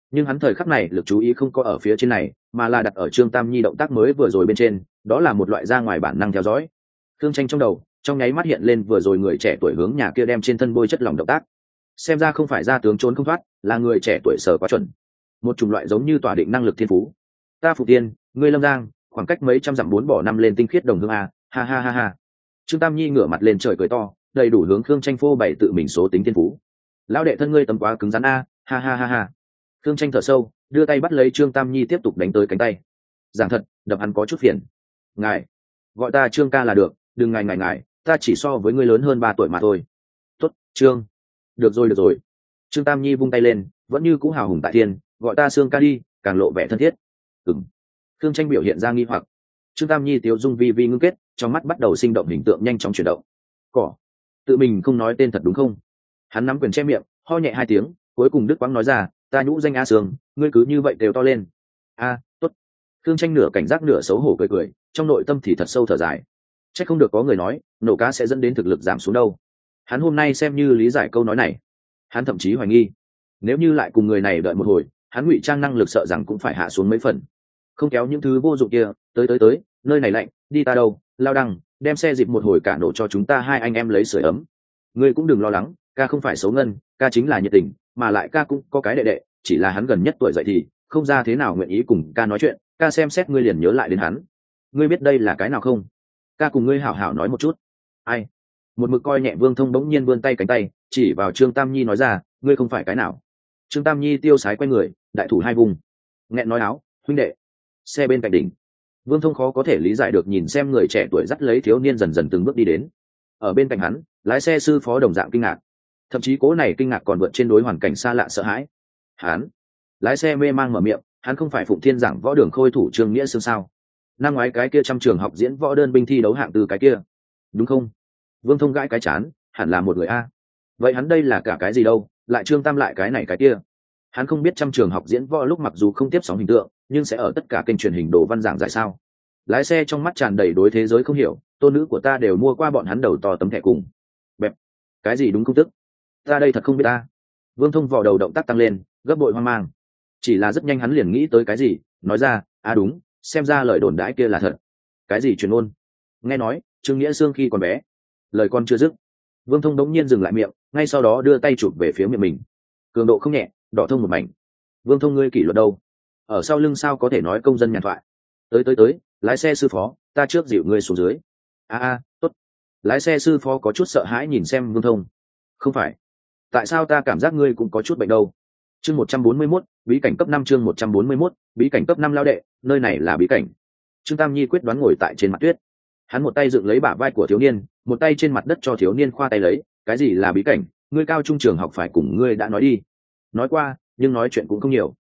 nhưng hắn thời khắc này lực chú ý không có ở phía trên này, mà là đặt ở Trương Tam Nhi động tác mới vừa rồi bên trên, đó là một loại ra ngoài bản năng theo dõi. Thương Tranh trong đầu trong nháy mắt hiện lên vừa rồi người trẻ tuổi hướng nhà kia đem trên thân bôi chất lỏng động tác, xem ra không phải ra tướng trốn không thoát, là người trẻ tuổi sở quá chuẩn, một chủng loại giống như tỏa định năng lực thiên phú. Ta phụ tiên, ngươi Lâm Giang, khoảng cách mấy trăm dặm 4 bỏ năm lên tinh khiết đồng hương a, ha ha ha ha. Trương Tam Nhi ngửa mặt lên trời cười to, đầy đủ hướng Khương Tranh phô bày tự mình số tính thiên phú. Lão đệ thân ngươi tầm quá cứng rắn a, ha ha ha ha. Khương Tranh thở sâu, đưa tay bắt lấy Trương Tam Nhi tiếp tục đánh tới cánh tay. Giảng thật, đập hắn có chút phiền. Ngài, gọi ta Trương ca là được, đừng ngài, ta chỉ so với ngươi lớn hơn 3 tuổi mà thôi. Tốt, Trương. Được rồi. Trương Tam Nhi vung tay lên, vẫn như cũ hào hùng tại thiên, gọi ta Sương ca đi, càng lộ vẻ thân thiết. Ừm. Khương Tranh biểu hiện ra nghi hoặc. Trương Tam Nhi tiếu dung vi vi ngưng kết, trong mắt bắt đầu sinh động hình tượng nhanh chóng chuyển động. Cỏ, tự mình không nói tên thật đúng không? Hắn nắm quyền che miệng, ho nhẹ 2 tiếng, cuối cùng Đức Quang nói ra, ta nhũ danh A Sương, ngươi cứ như vậy đều to lên. A, tốt. Khương Tranh nửa cảnh giác nửa xấu hổ cười, trong nội tâm thì thật sâu thở dài. Chắc không được có người nói, nổ cá sẽ dẫn đến thực lực giảm xuống đâu. Hắn hôm nay xem như lý giải câu nói này. Hắn thậm chí hoài nghi, nếu như lại cùng người này đợi một hồi, hắn ngụy trang năng lực sợ rằng cũng phải hạ xuống mấy phần. Không kéo những thứ vô dụng kia, tới, nơi này lạnh, đi ta đâu, lao đăng, đem xe dịp một hồi cả nổ cho chúng ta 2 anh em lấy sưởi ấm. Ngươi cũng đừng lo lắng, ca không phải xấu ngân, ca chính là nhiệt tình, mà lại ca cũng có cái đệ đệ, chỉ là hắn gần nhất tuổi dậy thì không ra thế nào nguyện ý cùng ca nói chuyện, ca xem xét ngươi liền nhớ lại đến hắn. Ngươi biết đây là cái nào không? Ca cùng ngươi hảo hảo nói một chút. Ai? Một mực coi nhẹ Vương Thông bỗng nhiên vươn tay cánh tay, chỉ vào Trương Tam Nhi nói ra, ngươi không phải cái nào? Trương Tam Nhi tiêu sái quay người, đại thủ 2 vùng, nghẹn nói áo, huynh đệ. Xe bên cạnh đỉnh. Vương Thông khó có thể lý giải được nhìn xem người trẻ tuổi dắt lấy thiếu niên dần dần từng bước đi đến. Ở bên cạnh hắn, lái xe sư phó đồng dạng kinh ngạc, thậm chí cố này kinh ngạc còn vượt trên đối hoàn cảnh xa lạ sợ hãi. Hắn, lái xe mê mang mở miệng, hắn không phải Phụng Thiên giảng võ đường khôi thủ Trương Nghĩa Sương sao? Năm ngoái cái kia trăm trường học diễn võ đơn binh thi đấu hạng tư cái kia, đúng không? Vương Thông gãi cái chán, hẳn là một người a. Vậy hắn đây là cả cái gì đâu, lại Trương Tam lại cái này cái kia. Hắn không biết trăm trường học diễn võ lúc mặc dù không tiếp sóng hình tượng, nhưng sẽ ở tất cả kênh truyền hình đồ văn giảng giải sao. Lái xe trong mắt tràn đầy đối thế giới không hiểu, tôn nữ của ta đều mua qua bọn hắn đầu to tấm thẻ cùng. Bẹp, cái gì đúng không tức? Ta đây thật không biết ta. Vương Thông vò đầu động tác tăng lên, gấp bội hoang mang. Chỉ là rất nhanh hắn liền nghĩ tới cái gì, nói ra, đúng, xem ra lời đồn đãi kia là thật. Cái gì truyền ngôn? Nghe nói Trương Nghĩa Sương khi còn bé. Lời con chưa dứt, Vương Thông đống nhiên dừng lại miệng, ngay sau đó đưa tay chụp về phía miệng mình. Cường độ không nhẹ, đỏ thông một mảnh. Vương Thông, ngươi kỷ luật đâu? Ở sau lưng sao có thể nói công dân nhàn thoại? Tới, lái xe sư phó, ta trước dịu ngươi xuống dưới. Tốt. Lái xe sư phó có chút sợ hãi nhìn xem Vương Thông. Không phải, tại sao ta cảm giác ngươi cũng có chút bệnh đâu? Chương 141, bí cảnh cấp 5 chương 141, bí cảnh cấp 5 lao đệ, nơi này là bí cảnh. Trương Tam Nhi quyết đoán ngồi tại trên mặt tuyết. Hắn một tay dựng lấy bả vai của thiếu niên, một tay trên mặt đất cho thiếu niên khoa tay lấy, cái gì là bí cảnh, ngươi cao trung trường học phải cùng ngươi đã nói đi. Nói qua, nhưng nói chuyện cũng không nhiều.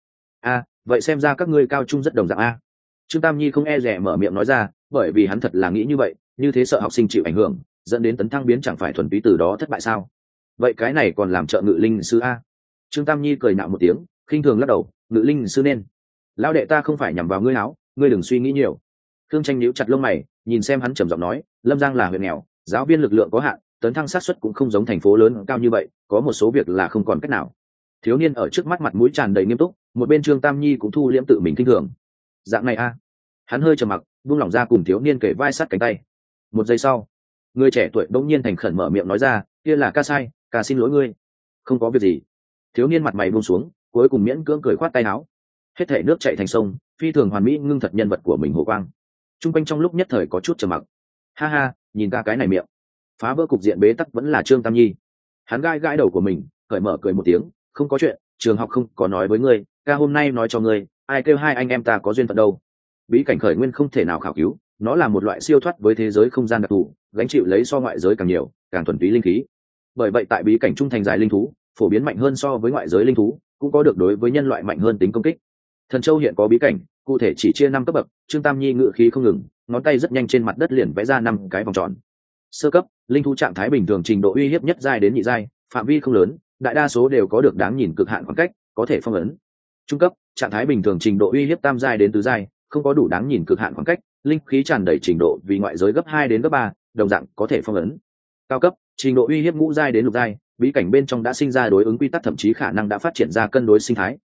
Vậy xem ra các ngươi cao trung rất đồng dạng a. Trương Tam Nhi không e dè mở miệng nói ra, bởi vì hắn thật là nghĩ như vậy, như thế sợ học sinh chịu ảnh hưởng, dẫn đến tấn thăng biến chẳng phải thuần túy từ đó thất bại sao? Vậy cái này còn làm trợ ngự linh sư a? Trương Tam Nhi cười nạo một tiếng, khinh thường lắc đầu, ngự linh sư nên. Lão đệ ta không phải nhằm vào ngươi áo, ngươi đừng suy nghĩ nhiều. Khương Tranh nhíu chặt lông mày, nhìn xem hắn trầm giọng nói, Lâm Giang là huyện nghèo, giáo viên lực lượng có hạn, tấn thăng xác suất cũng không giống thành phố lớn cao như vậy, có một số việc là không còn cách nào. Thiếu niên ở trước mắt mặt mũi tràn đầy nghiêm túc, một bên Trương Tam Nhi cũng thu liễm tự mình kinh thường. Dạng này a. Hắn hơi trầm mặc, buông lỏng ra cùng thiếu niên kể vai sát cánh tay. Một giây sau, người trẻ tuổi bỗng nhiên thành khẩn mở miệng nói ra, kia là ca sai, ca xin lỗi ngươi. Không có việc gì. Thiếu niên mặt mày buông xuống, cuối cùng miễn cưỡng cười khoát tay áo. Hết thể nước chảy thành sông, phi thường hoàn mỹ ngưng thật nhân vật của mình hồ quang. Trung quanh trong lúc nhất thời có chút trầm mặc. Ha, nhìn ta cái này miệng. Phá vỡ cục diện bế tắc vẫn là Trương Tam Nhi. Hắn gãi gãi đầu của mình, cởi mở cười một tiếng, không có chuyện, trường học không có nói với ngươi, ca hôm nay nói cho ngươi, ai kêu 2 anh em ta có duyên phận đâu. Bí cảnh khởi nguyên không thể nào khảo cứu, nó là một loại siêu thoát với thế giới không gian đặc thù, gánh chịu lấy so ngoại giới càng nhiều, càng thuần túy linh khí. Bởi vậy tại bí cảnh trung thành dài linh thú, phổ biến mạnh hơn so với ngoại giới linh thú, cũng có được đối với nhân loại mạnh hơn tính công kích. Thần Châu hiện có bí cảnh, cụ thể chỉ chia 5 cấp bậc, Trương Tam Nhi ngự khí không ngừng, ngón tay rất nhanh trên mặt đất liền vẽ ra 5 cái vòng tròn. Sơ cấp, linh thú trạng thái bình thường trình độ uy hiếp nhất giai đến nhị giai, phạm vi không lớn, đại đa số đều có được đáng nhìn cực hạn khoảng cách, có thể phong ấn. Trung cấp, trạng thái bình thường trình độ uy hiếp tam giai đến tứ giai, không có đủ đáng nhìn cực hạn khoảng cách, linh khí tràn đầy trình độ vì ngoại giới gấp 2 đến gấp 3, đồng dạng có thể phong ấn. Cao cấp, trình độ uy hiếp ngũ giai đến lục giai, bí cảnh bên trong đã sinh ra đối ứng quy tắc, thậm chí khả năng đã phát triển ra cân đối sinh thái,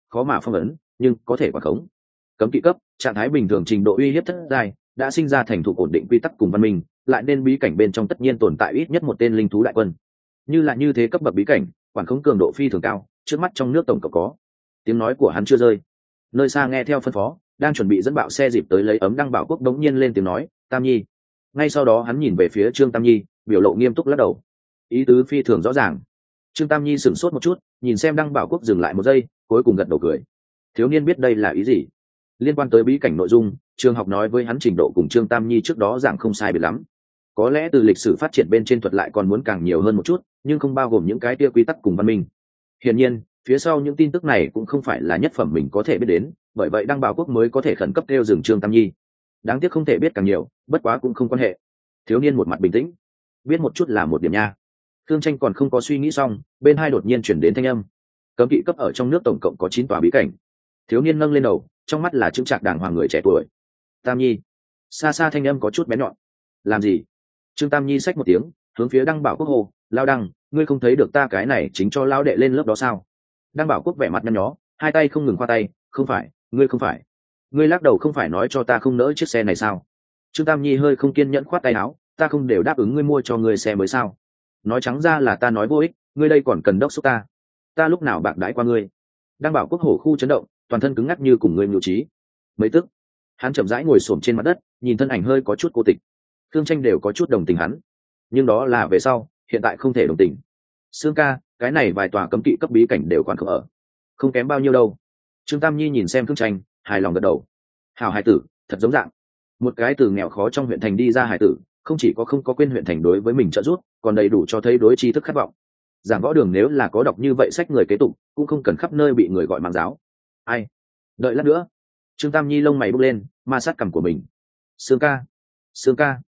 khó mà phong ấn nhưng có thể quản khống. Cấm kỵ cấp trạng thái bình thường trình độ uy hiếp thất giai đã sinh ra thành thục ổn định quy tắc cùng văn minh, lại nên bí cảnh bên trong tất nhiên tồn tại ít nhất một tên linh thú đại quân. Như là như thế cấp bậc bí cảnh, quản khống cường độ phi thường cao, trước mắt trong nước tổng cộng có. Tiếng nói của hắn chưa rơi, nơi xa nghe theo phân phó đang chuẩn bị dẫn bạo xe dịp tới lấy ấm Đăng Bảo Quốc đống nhiên lên tiếng nói, Tam Nhi. Ngay sau đó hắn nhìn về phía Trương Tam Nhi, biểu lộ nghiêm túc lắc đầu, ý tứ phi thường rõ ràng. Trương Tam Nhi sửng sốt một chút, nhìn xem Đăng Bảo Quốc dừng lại một giây, cuối cùng gật đầu cười. Thiếu niên biết đây là ý gì. Liên quan tới bí cảnh nội dung, trường học nói với hắn trình độ cùng Trương Tam Nhi trước đó giảng không sai biệt lắm. Có lẽ từ lịch sử phát triển bên trên thuật lại còn muốn càng nhiều hơn một chút, nhưng không bao gồm những cái kia quy tắc cùng văn minh. Hiển nhiên, phía sau những tin tức này cũng không phải là nhất phẩm mình có thể biết đến, bởi vậy Đăng Bảo Quốc mới có thể khẩn cấp kêu dừng Trương Tam Nhi. Đáng tiếc không thể biết càng nhiều, bất quá cũng không quan hệ. Thiếu niên một mặt bình tĩnh, biết một chút là một điểm nha. Thương Tranh còn không có suy nghĩ xong, bên hai đột nhiên chuyển đến thanh âm. Cấm kỵ cấp ở trong nước tổng cộng có 9 tòa bí cảnh. Thiếu niên nâng lên đầu, trong mắt là chững chạc đàng hoàng người trẻ tuổi. Tam Nhi. Xa xa thanh âm có chút bén nhọn. Làm gì? Trương Tam Nhi xách một tiếng, hướng phía Đăng Bảo Quốc hồ, lao Đăng, ngươi không thấy được ta cái này chính cho lao đệ lên lớp đó sao? Đăng Bảo Quốc vẻ mặt nhăn nhó, hai tay không ngừng khoa tay, không phải, ngươi không phải. Ngươi lắc đầu không phải nói cho ta không nỡ chiếc xe này sao? Trương Tam Nhi hơi không kiên nhẫn khoát tay áo, ta không đều đáp ứng ngươi mua cho ngươi xe mới sao? Nói trắng ra là ta nói vô ích, ngươi đây còn cần đốc xúc ta. Ta lúc nào bạc đãi qua ngươi? Đăng Bảo Quốc hổ khu chấn động, toàn thân cứng ngắc như cùng ngươi mưu trí. Mấy tức, hắn chậm rãi ngồi xổm trên mặt đất, nhìn thân ảnh hơi có chút cô tịch. Thương Tranh đều có chút đồng tình hắn, nhưng đó là về sau, hiện tại không thể đồng tình. Sương ca, cái này vài tòa cấm kỵ cấp bí cảnh đều còn không ở, không kém bao nhiêu đâu. Trương Tam Nhi nhìn xem Thương Tranh, hài lòng gật đầu. Hảo hải tử, thật giống dạng. Một cái từ nghèo khó trong huyện thành đi ra hải tử, không chỉ có không có quên huyện thành đối với mình trợ giúp, còn đầy đủ cho thấy đối tri thức khát vọng. Giảng võ đường nếu là có đọc như vậy sách người kế tục, cũng không cần khắp nơi bị người gọi mang giáo. Ai? Đợi lát nữa. Trương Tam Nhi lông mày bốc lên, ma sát cằm của mình. Sương ca, Sương ca.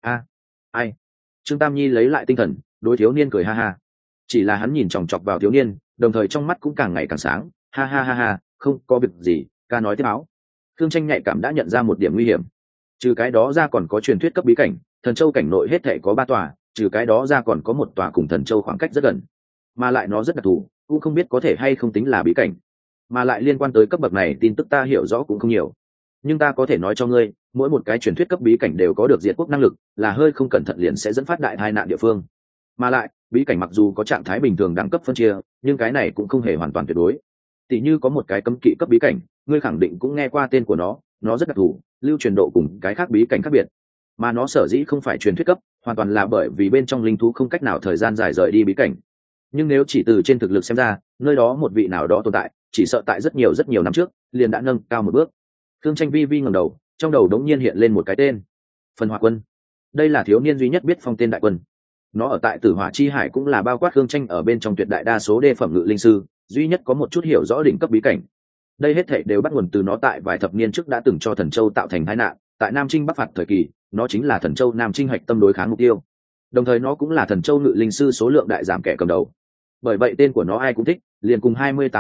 Ai? Trương Tam Nhi lấy lại tinh thần, đối thiếu niên cười ha ha. Chỉ là hắn nhìn chòng chọc vào thiếu niên, đồng thời trong mắt cũng càng ngày càng sáng. Ha ha ha ha, không có việc gì, ca nói tiếp áo. Thương Tranh nhạy cảm đã nhận ra một điểm nguy hiểm. Trừ cái đó ra còn có truyền thuyết cấp bí cảnh, Thần Châu cảnh nội hết thảy có 3 tòa, trừ cái đó ra còn có một tòa cùng Thần Châu khoảng cách rất gần, mà lại nó rất đặc thù, cũng không biết có thể hay không tính là bí cảnh. Mà lại liên quan tới cấp bậc này tin tức ta hiểu rõ cũng không nhiều, nhưng ta có thể nói cho ngươi, mỗi một cái truyền thuyết cấp bí cảnh đều có được diệt quốc năng lực, là hơi không cẩn thận liền sẽ dẫn phát đại tai nạn địa phương. Mà lại, bí cảnh mặc dù có trạng thái bình thường đẳng cấp phân chia, nhưng cái này cũng không hề hoàn toàn tuyệt đối. Tỷ như có một cái cấm kỵ cấp bí cảnh, ngươi khẳng định cũng nghe qua tên của nó rất đặc thù, lưu truyền độ cùng cái khác bí cảnh khác biệt. Mà nó sở dĩ không phải truyền thuyết cấp, hoàn toàn là bởi vì bên trong linh thú không cách nào thời gian dài rời đi bí cảnh. Nhưng nếu chỉ từ trên thực lực xem ra, nơi đó một vị nào đó tồn tại, chỉ sợ tại rất nhiều năm trước, liền đã nâng cao một bước. Thương Tranh vi vi ngẩng đầu, trong đầu đống nhiên hiện lên một cái tên. Phần Hỏa Quân. Đây là thiếu niên duy nhất biết phong tên đại quân. Nó ở tại Tử Hỏa Chi Hải cũng là bao quát Thương Tranh ở bên trong tuyệt đại đa số đê phẩm ngự linh sư, duy nhất có một chút hiểu rõ đỉnh cấp bí cảnh. Đây hết thảy đều bắt nguồn từ nó tại vài thập niên trước đã từng cho Thần Châu tạo thành tai nạn, tại Nam Trinh Bắc phạt thời kỳ, nó chính là Thần Châu Nam Trinh hạch tâm đối kháng mục tiêu. Đồng thời nó cũng là Thần Châu ngự linh sư số lượng đại giảm kẻ cầm đầu. Bởi vậy tên của nó ai cũng thích, liền cùng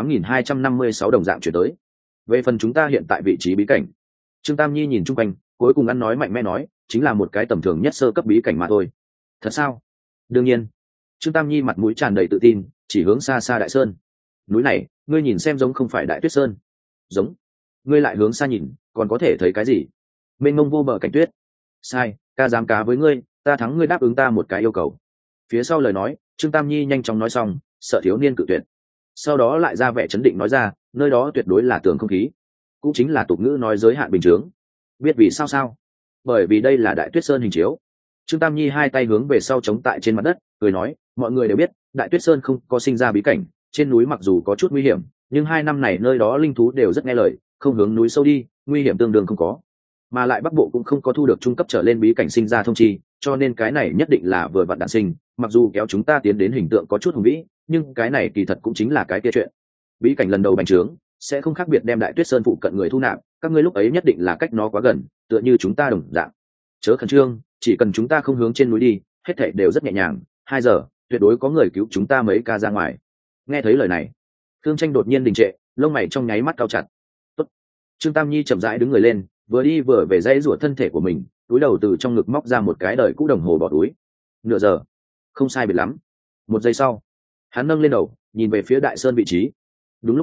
28.256 đồng dạng chuyển tới. Về phần chúng ta hiện tại vị trí bí cảnh, Trương Tam Nhi nhìn chung quanh, cuối cùng ăn nói mạnh mẽ nói, chính là một cái tầm thường nhất sơ cấp bí cảnh mà thôi. Thật sao? Đương nhiên. Trương Tam Nhi mặt mũi tràn đầy tự tin, chỉ hướng xa xa Đại Sơn. Núi này, ngươi nhìn xem giống không phải Đại Tuyết Sơn? Giống. Ngươi lại hướng xa nhìn, còn có thể thấy cái gì? Mênh mông vô bờ cảnh tuyết. Sai, ca dám cá với ngươi, ta thắng ngươi đáp ứng ta một cái yêu cầu. Phía sau lời nói, Trương Tam Nhi nhanh chóng nói xong, sợ thiếu niên cự tuyệt. Sau đó lại ra vẻ chấn định nói ra, nơi đó tuyệt đối là tường không khí, cũng chính là tục ngữ nói giới hạn bình chướng. Biết vì sao sao? Bởi vì đây là Đại Tuyết Sơn hình chiếu. Trương Tam Nhi hai tay hướng về sau chống tại trên mặt đất, cười nói, mọi người đều biết, Đại Tuyết Sơn không có sinh ra bí cảnh, trên núi mặc dù có chút nguy hiểm, nhưng 2 năm này nơi đó linh thú đều rất nghe lời, không hướng núi sâu đi, nguy hiểm tương đương không có. Mà lại Bắc Bộ cũng không có thu được trung cấp trở lên bí cảnh sinh ra thông chi, cho nên cái này nhất định là vừa vặn đản sinh, mặc dù kéo chúng ta tiến đến hình tượng có chút hùng vĩ, nhưng cái này kỳ thật cũng chính là cái kia chuyện. Bí cảnh lần đầu bành trướng, sẽ không khác biệt đem Đại Tuyết Sơn phụ cận người thu nạp, các ngươi lúc ấy nhất định là cách nó quá gần, tựa như chúng ta đồng dạng. Chớ khẩn trương, chỉ cần chúng ta không hướng trên núi đi, hết thảy đều rất nhẹ nhàng, 2 giờ, tuyệt đối có người cứu chúng ta mấy ca ra ngoài. Nghe thấy lời này, Thương Tranh đột nhiên đình trệ, lông mày trong nháy mắt cao chặt. Tốt. Trương Tam Nhi chậm rãi đứng người lên, vừa đi vừa về dãy rủa thân thể của mình, túi đầu từ trong ngực móc ra một cái đời cũ đồng hồ bỏ túi. Nửa giờ, không sai biệt lắm. 1 giây sau, hắn nâng lên đầu, nhìn về phía Đại Sơn vị trí. Đúng lúc này,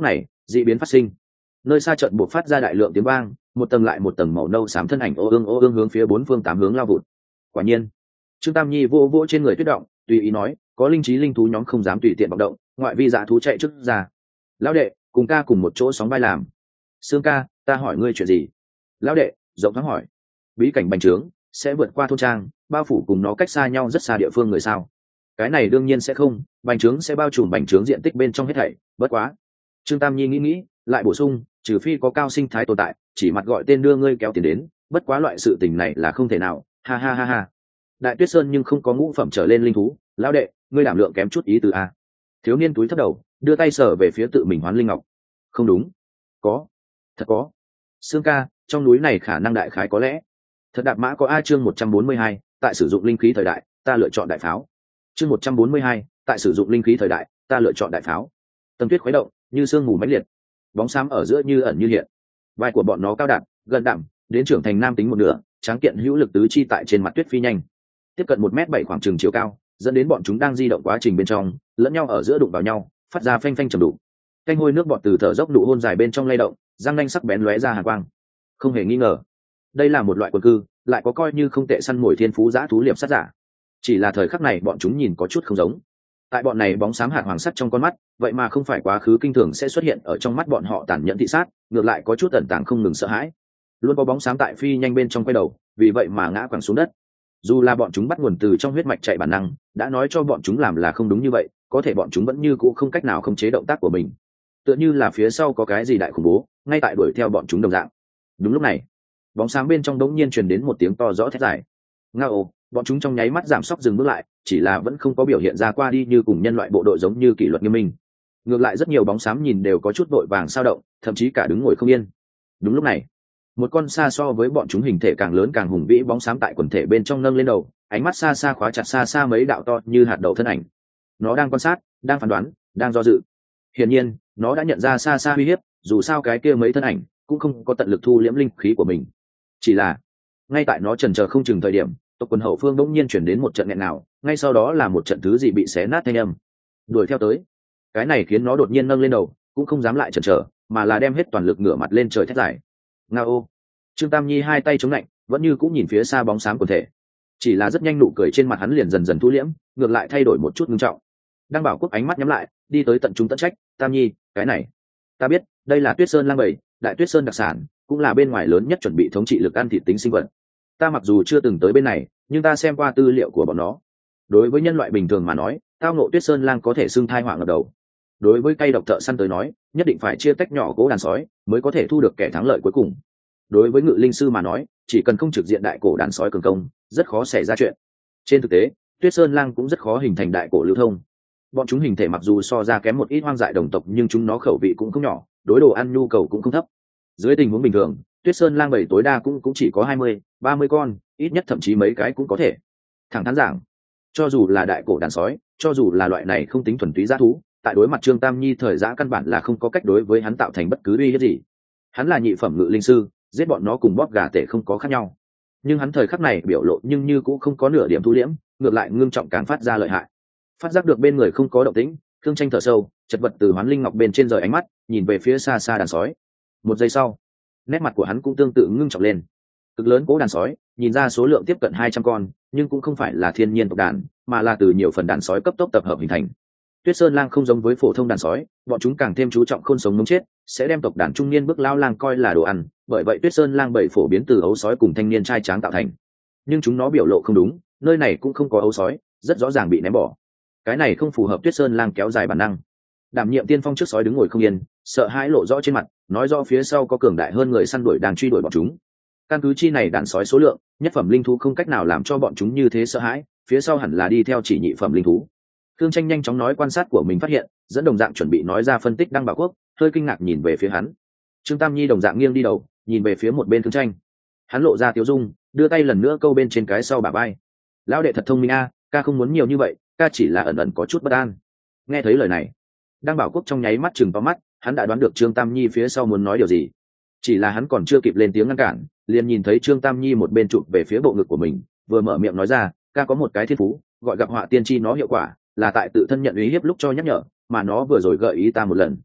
dị biến phát sinh. Nơi xa trận buộc phát ra đại lượng tiếng vang, một tầng lại một tầng màu nâu xám thân ảnh ô ương hướng phía bốn phương tám hướng lao vụt. Quả nhiên, Trương Tam Nhi vô vỗ trên người Tuyết Động, tùy ý nói, có linh trí linh thú nhóm không dám tùy tiện vọng động, ngoại vi dã thú chạy trước ra. Lão đệ, cùng ca cùng một chỗ sóng vai làm. Sương ca, ta hỏi ngươi chuyện gì? Lão đệ, rộng thoáng hỏi. Bí cảnh bành trướng sẽ vượt qua thôn trang, bao phủ cùng nó cách xa nhau rất xa địa phương người sao? Cái này đương nhiên sẽ không, bành trướng sẽ bao trùm bành trướng diện tích bên trong hết thảy, bất quá. Trương Tam Nhi nghĩ, lại bổ sung, trừ phi có cao sinh thái tồn tại, chỉ mặt gọi tên đưa ngươi kéo tiền đến, bất quá loại sự tình này là không thể nào, ha ha ha ha. Đại Tuyết Sơn nhưng không có ngũ phẩm trở lên linh thú, lão đệ, ngươi đảm lượng kém chút ý từ a. Thiếu niên túi thấp đầu, đưa tay sờ về phía tự mình Hoán Linh Ngọc. Không đúng, có, thật có. Sương ca, trong núi này khả năng đại khái có lẽ. Thật đạp mã có A. Chương 142, tại sử dụng linh khí thời đại, ta lựa chọn đại pháo. Chương 142, tại sử dụng linh khí thời đại, ta lựa chọn đại pháo. Tầng tuyết khuấy động, như sương mù mãnh liệt, bóng xám ở giữa như ẩn như hiện. Vai của bọn nó cao đẳng, gần đẳng, đến trưởng thành nam tính một nửa, tráng kiện hữu lực tứ chi tại trên mặt tuyết phi nhanh, tiếp cận 1m7 khoảng chừng chiều cao, dẫn đến bọn chúng đang di động quá trình bên trong, lẫn nhau ở giữa đụng vào nhau, phát ra phanh phanh trầm đục. Canh hôi nước bọt từ thở dốc nụ hôn dài bên trong lay động, răng nanh sắc bén lóe ra hàn quang. Không hề nghi ngờ, đây là một loại quần cư, lại có coi như không tệ săn mồi thiên phú dã thú liệp sát giả. Chỉ là thời khắc này bọn chúng nhìn có chút không giống. Tại bọn này bóng xám hạt hoàng sắt trong con mắt, vậy mà không phải quá khứ kinh thường sẽ xuất hiện ở trong mắt bọn họ tàn nhẫn thị sát, ngược lại có chút ẩn tàng không ngừng sợ hãi. Luôn có bóng xám tại phi nhanh bên trong quay đầu, vì vậy mà ngã quẳng xuống đất. Dù là bọn chúng bắt nguồn từ trong huyết mạch chạy bản năng, đã nói cho bọn chúng làm là không đúng như vậy, có thể bọn chúng vẫn như cũ không cách nào khống chế động tác của mình, tựa như là phía sau có cái gì đại khủng bố ngay tại đuổi theo bọn chúng đồng dạng. Đúng lúc này, bóng sáng bên trong đống nhiên truyền đến một tiếng to rõ thét dài. Ngao, bọn chúng trong nháy mắt giảm sóc dừng bước lại, chỉ là vẫn không có biểu hiện ra qua đi như cùng nhân loại bộ đội giống như kỷ luật nghiêm minh. Ngược lại rất nhiều bóng xám nhìn đều có chút vội vàng sao động, thậm chí cả đứng ngồi không yên. Đúng lúc này, một con xa so với bọn chúng hình thể càng lớn càng hùng vĩ bóng xám tại quần thể bên trong nâng lên đầu, ánh mắt xa xa khóa chặt xa xa mấy đạo to như hạt đậu thân ảnh. Nó đang quan sát, đang phán đoán, đang do dự. Hiển nhiên, nó đã nhận ra xa xa uy hiếp, dù sao cái kia mấy thân ảnh cũng không có tận lực thu liễm linh khí của mình. Chỉ là, ngay tại nó chần chờ không chừng thời điểm, tộc quần hậu phương bỗng nhiên chuyển đến một trận nghẹn nào, ngay sau đó là một trận thứ gì bị xé nát thanh âm. Đuổi theo tới. Cái này khiến nó đột nhiên nâng lên đầu, cũng không dám lại chần chờ, mà là đem hết toàn lực ngửa mặt lên trời thét dài. Ngao. Trương Tam Nhi hai tay chống lạnh, vẫn như cũng nhìn phía xa bóng xám quần thể. Chỉ là rất nhanh nụ cười trên mặt hắn liền dần dần thu liễm, ngược lại thay đổi một chút nghiêm trọng. Đăng Bảo Quốc ánh mắt nhắm lại, đi tới tận trung tận trách, Tam Nhi, cái này, ta biết, đây là Tuyết Sơn lang bầy, Đại Tuyết Sơn đặc sản, cũng là bên ngoài lớn nhất chuẩn bị thống trị lực ăn thịt tính sinh vật. Ta mặc dù chưa từng tới bên này, nhưng ta xem qua tư liệu của bọn nó. Đối với nhân loại bình thường mà nói, tao ngộ Tuyết Sơn lang có thể xưng thai họa ngập đầu. Đối với cây độc thợ săn tới nói, nhất định phải chia tách nhỏ gỗ đàn sói, mới có thể thu được kẻ thắng lợi cuối cùng. Đối với ngự linh sư mà nói, chỉ cần không trực diện đại cổ đàn sói cường công, rất khó xảy ra chuyện. Trên thực tế, Tuyết Sơn lang cũng rất khó hình thành đại cổ lưu thông. Bọn chúng hình thể mặc dù so ra kém một ít hoang dại đồng tộc, nhưng chúng nó khẩu vị cũng không nhỏ, đối đồ ăn nhu cầu cũng không thấp. Dưới tình huống bình thường, Tuyết Sơn lang bầy tối đa cũng chỉ có 20-30 con, ít nhất thậm chí mấy cái cũng có thể. Thẳng thắn giảng, cho dù là đại cổ đàn sói, cho dù là loại này không tính thuần túy dã thú, tại đối mặt Trương Tam Nhi thời giã căn bản là không có cách đối với hắn tạo thành bất cứ uy hiếp gì. Hắn là nhị phẩm ngự linh sư, giết bọn nó cùng bóp gà tể không có khác nhau. Nhưng hắn thời khắc này biểu lộ nhưng như cũng không có nửa điểm thu liễm, ngược lại ngưng trọng càng phát ra lợi hại. Phát giác được bên người không có động tĩnh, Khương Tranh thở sâu, chật vật từ Hoán Linh Ngọc bên trên rời ánh mắt, nhìn về phía xa xa đàn sói. Một giây sau, nét mặt của hắn cũng tương tự ngưng trọng lên. Cực lớn cố đàn sói, nhìn ra số lượng tiếp cận 200 con, nhưng cũng không phải là thiên nhiên tộc đàn, mà là từ nhiều phần đàn sói cấp tốc tập hợp hình thành. Tuyết Sơn lang không giống với phổ thông đàn sói, bọn chúng càng thêm chú trọng khôn sống mống chết, sẽ đem tộc đàn trung niên bước lao lang coi là đồ ăn, bởi vậy Tuyết Sơn lang bầy phổ biến từ ấu sói cùng thanh niên trai tráng tạo thành. Nhưng chúng nó biểu lộ không đúng, nơi này cũng không có ấu sói, rất rõ ràng bị ném bỏ. Cái này không phù hợp Tuyết Sơn lang kéo dài bản năng. Đảm nhiệm tiên phong trước sói đứng ngồi không yên, sợ hãi lộ rõ trên mặt, nói rõ phía sau có cường đại hơn người săn đuổi đang truy đuổi bọn chúng. Căn cứ chi này đàn sói số lượng, nhất phẩm linh thú không cách nào làm cho bọn chúng như thế sợ hãi, phía sau hẳn là đi theo chỉ nhị phẩm linh thú. Thương Tranh nhanh chóng nói quan sát của mình phát hiện, dẫn đồng dạng chuẩn bị nói ra phân tích Đăng Bảo Quốc, hơi kinh ngạc nhìn về phía hắn. Trương Tam Nhi đồng dạng nghiêng đi đầu, nhìn về phía một bên Thương Tranh. Hắn lộ ra tiếu dung, đưa tay lần nữa câu bên trên cái sau bả vai. Lão đệ thật thông minh a, ca không muốn nhiều như vậy, ca chỉ là ẩn ẩn có chút bất an. Nghe thấy lời này, Đăng Bảo Quốc trong nháy mắt chừng to mắt, hắn đã đoán được Trương Tam Nhi phía sau muốn nói điều gì. Chỉ là hắn còn chưa kịp lên tiếng ngăn cản, liền nhìn thấy Trương Tam Nhi một bên chụp về phía bộ ngực của mình, vừa mở miệng nói ra, ca có một cái thiên phú, gọi gặp họa tiên tri, nó hiệu quả là tại tự thân nhận uy hiếp lúc cho nhắc nhở, mà nó vừa rồi gợi ý ta một lần.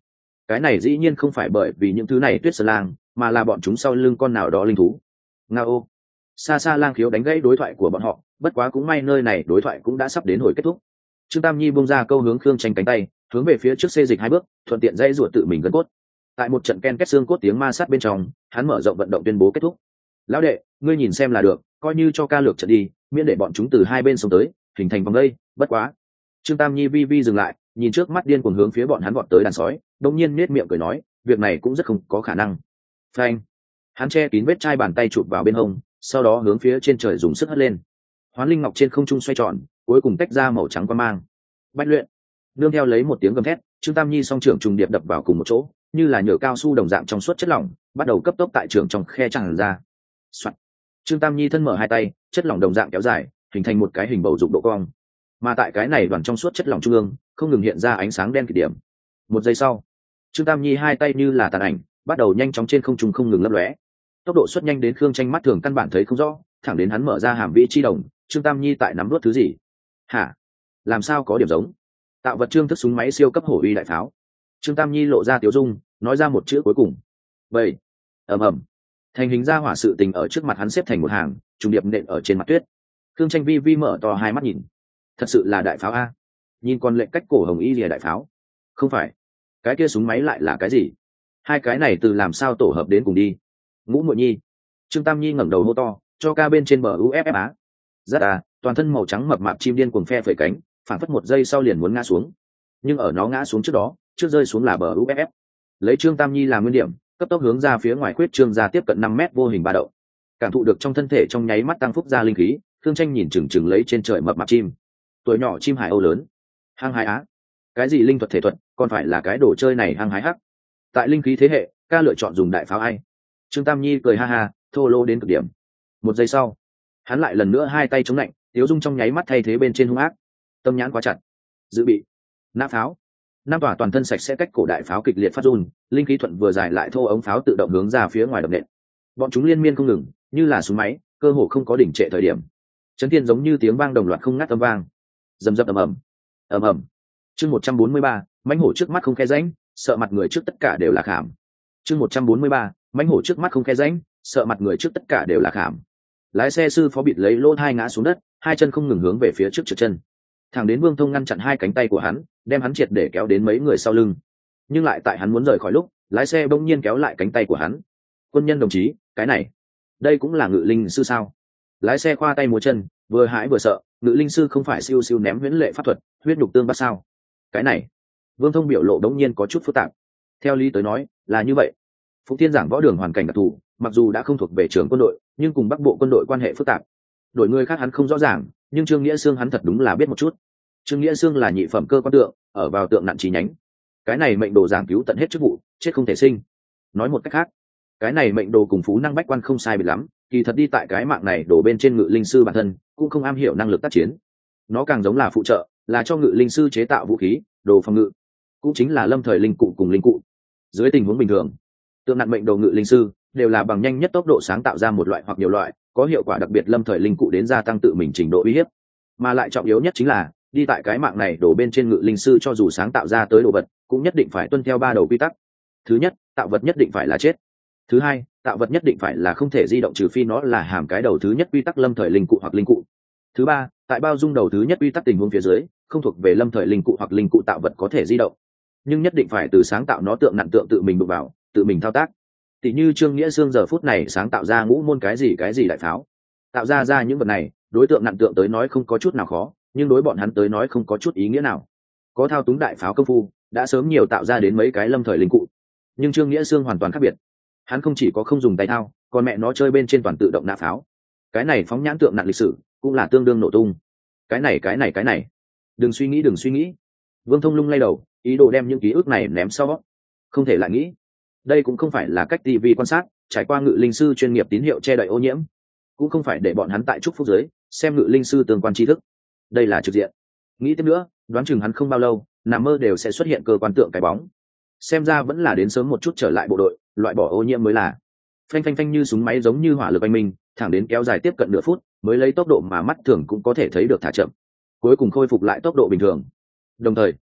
cái này dĩ nhiên không phải bởi vì những thứ này tuyết sơn lang, mà là bọn chúng sau lưng con nào đó linh thú. Ngao. Xa xa lang khiếu đánh gãy đối thoại của bọn họ, bất quá cũng may nơi này đối thoại cũng đã sắp đến hồi kết thúc. Trương Tam Nhi buông ra câu hướng Khương Tranh cánh tay, hướng về phía trước xê dịch 2 bước, thuận tiện dây ruột tự mình gân cốt. Tại một trận ken két xương cốt tiếng ma sát bên trong, hắn mở rộng vận động tuyên bố kết thúc. Lão đệ, ngươi nhìn xem là được, coi như cho ca lược trận đi, miễn để bọn chúng từ hai bên xông tới, hình thành vòng đây. Bất quá. Trương Tam Nhi vi vi dừng lại, nhìn trước mắt điên cuồng hướng phía bọn hắn vọt tới đàn sói, đột nhiên nết miệng cười nói, việc này cũng rất không có khả năng. Phanh. Hắn che kín vết chai bàn tay chụp vào bên hông, sau đó hướng phía trên trời dùng sức hất lên. Hoán linh ngọc trên không trung xoay tròn, cuối cùng tách ra màu trắng quang mang. Bách luyện. Nương theo lấy một tiếng gầm thét, Trương Tam Nhi song trưởng trùng điệp đập vào cùng một chỗ, như là nhựa cao su đồng dạng trong suốt chất lỏng, bắt đầu cấp tốc tại trường trong khe tràn ra. Soạn. Trương Tam Nhi thân mở hai tay, chất lỏng đồng dạng kéo dài, hình thành một cái hình bầu dục độ cong. Mà tại cái này đoàn trong suốt chất lỏng trung ương, không ngừng hiện ra ánh sáng đen kịt điểm. Một giây sau, Trương Tam Nhi hai tay như là tàn ảnh, bắt đầu nhanh chóng trên không trung không ngừng lấp lóe. Tốc độ xuất nhanh đến Khương Tranh mắt thường căn bản thấy không rõ, thẳng đến hắn mở ra hàm vĩ chi đồng, Trương Tam Nhi tại nắm nuốt thứ gì? Hả? Làm sao có điểm giống? Tạo vật Trương thức súng máy siêu cấp hổ uy đại pháo. Trương Tam Nhi lộ ra tiếu dung, nói ra một chữ cuối cùng. Vậy. Ầm ầm. Thành hình ra hỏa sự tình ở trước mặt hắn xếp thành một hàng, trùng điệp nện ở trên mặt tuyết. Khương Tranh vi vi mở to hai mắt nhìn. Thật sự là đại pháo a. Nhìn con lệnh cách cổ hồng y lìa đại pháo. Không phải. Cái kia súng máy lại là cái gì? Hai cái này từ làm sao tổ hợp đến cùng đi? Ngũ Muội Nhi. Trương Tam Nhi ngẩng đầu hô to, cho ca bên trên bờ uff á. Rất toàn thân màu trắng mập mạp chim điên cuồng phe phẩy cánh, phản phất một giây sau liền muốn ngã xuống. Nhưng ở nó ngã xuống trước đó, trước rơi xuống là bờ uff. Lấy Trương Tam Nhi làm nguyên điểm, cấp tốc hướng ra phía ngoài khuyết trương ra tiếp cận 5 mét vô hình ba đậu. Cảm thụ được trong thân thể trong nháy mắt tăng phúc ra linh khí, Thương Tranh nhìn chừng chừng lấy trên trời mập mạp chim. Tuổi nhỏ chim hải âu lớn, hăng hái á. Cái gì linh thuật thể thuật, còn phải là cái đồ chơi này hăng hái hắc. Tại linh khí thế hệ, ca lựa chọn dùng đại pháo ai? Trương Tam Nhi cười ha ha, thô lỗ đến cực điểm. Một giây sau, hắn lại lần nữa hai tay chống lạnh, tiếu dung trong nháy mắt thay thế bên trên hung ác. Tâm nhãn quá chặt, dự bị, nã pháo. Năm tỏa toàn thân sạch sẽ cách cổ đại pháo kịch liệt phát run, linh khí thuận vừa dài lại thô ống pháo tự động hướng ra phía ngoài đập nện. Bọn chúng liên miên không ngừng, như là súng máy, cơ hồ không có đỉnh trệ thời điểm. Chấn thiên giống như tiếng vang đồng loạt không ngắt âm vang. Rầm rầm ầm ầm, ầm ầm. Chương 143, mãnh hổ trước mắt không khe rãnh, sợ mặt người trước tất cả đều là khảm. Chương 143, mãnh hổ trước mắt không khe rãnh, sợ mặt người trước tất cả đều là khảm. Lái xe sư phó bịt lấy lỗ hai ngã xuống đất, hai chân không ngừng hướng về phía trước trượt chân. Thẳng đến Vương Thông ngăn chặn hai cánh tay của hắn, đem hắn triệt để kéo đến mấy người sau lưng. Nhưng lại tại hắn muốn rời khỏi lúc, lái xe bỗng nhiên kéo lại cánh tay của hắn. Quân nhân đồng chí, cái này, đây cũng là ngự linh sư sao? Lái xe khoa tay múa chân, vừa hãi vừa sợ, ngự linh sư không phải siêu siêu ném huyễn lệ pháp thuật, huyết nhục tương bắt sao? Cái này, Vương Thông biểu lộ đống nhiên có chút phức tạp. Theo lý tới nói, là như vậy. Phúc Thiên giảng võ đường hoàn cảnh đặc thù, mặc dù đã không thuộc về trường quân đội, nhưng cùng Bắc Bộ quân đội quan hệ phức tạp. Đội người khác hắn không rõ ràng, nhưng Trương Nghĩa Xương hắn thật đúng là biết một chút. Trương Nghĩa Xương là nhị phẩm cơ quan tượng, ở vào tượng nặng chi nhánh. Cái này mệnh đồ giảng cứu tận hết chức vụ, chết không thể sinh. Nói một cách khác, cái này mệnh đồ cùng Phú Năng Bách Quan không sai biệt lắm, kỳ thật đi tại cái mạng này đổ bên trên ngự linh sư bản thân, cũng không am hiểu năng lực tác chiến. Nó càng giống là phụ trợ, là cho ngự linh sư chế tạo vũ khí, đồ phòng ngự, cũng chính là lâm thời linh cụ cùng linh cụ. Dưới tình huống bình thường, tượng nặng mệnh đồ ngự linh sư đều là bằng nhanh nhất tốc độ sáng tạo ra một loại hoặc nhiều loại có hiệu quả đặc biệt lâm thời linh cụ đến gia tăng tự mình trình độ uy hiếp, mà lại trọng yếu nhất chính là đi tại cái mạng này đổ bên trên ngự linh sư cho dù sáng tạo ra tới đồ vật cũng nhất định phải tuân theo 3 đầu quy tắc. Thứ nhất, tạo vật nhất định phải là chết. Thứ hai, tạo vật nhất định phải là không thể di động trừ phi nó là hàm cái đầu thứ nhất quy tắc lâm thời linh cụ hoặc linh cụ. Thứ ba, tại bao dung đầu thứ nhất quy tắc tình huống phía dưới không thuộc về lâm thời linh cụ hoặc linh cụ tạo vật có thể di động, nhưng nhất định phải từ sáng tạo nó tượng nặng tượng tự mình đụng vào, tự mình thao tác. Tỷ như Trương Nghĩa Xương giờ phút này sáng tạo ra ngũ môn cái gì đại pháo, tạo ra những vật này đối tượng nặng tượng tới nói không có chút nào khó, nhưng đối bọn hắn tới nói không có chút ý nghĩa nào. Có thao túng đại pháo công phu đã sớm nhiều tạo ra đến mấy cái lâm thời linh cụ, nhưng Trương Nghĩa Xương hoàn toàn khác biệt. Hắn không chỉ có không dùng tay thao, còn mẹ nó chơi bên trên toàn tự động nã pháo. Cái này phóng nhãn tượng nặng lịch sử cũng là tương đương nổ tung. Cái này đừng suy nghĩ. Vương Thông lung lay đầu, ý đồ đem những ký ức này ném sau. Không thể lại nghĩ, đây cũng không phải là cách TV quan sát trải qua ngự linh sư chuyên nghiệp tín hiệu che đậy ô nhiễm, cũng không phải để bọn hắn tại trúc phúc giới xem ngự linh sư tương quan tri thức. Đây là trực diện. Nghĩ tiếp nữa, đoán chừng hắn không bao lâu nằm mơ đều sẽ xuất hiện cơ quan tượng cái bóng. Xem ra vẫn là đến sớm một chút trở lại bộ đội, loại bỏ ô nhiễm mới là. Phanh phanh phanh như súng máy giống như hỏa lực oanh minh, thẳng đến kéo dài tiếp cận nửa phút mới lấy tốc độ mà mắt thường cũng có thể thấy được thả chậm, cuối cùng khôi phục lại tốc độ bình thường. Đồng thời,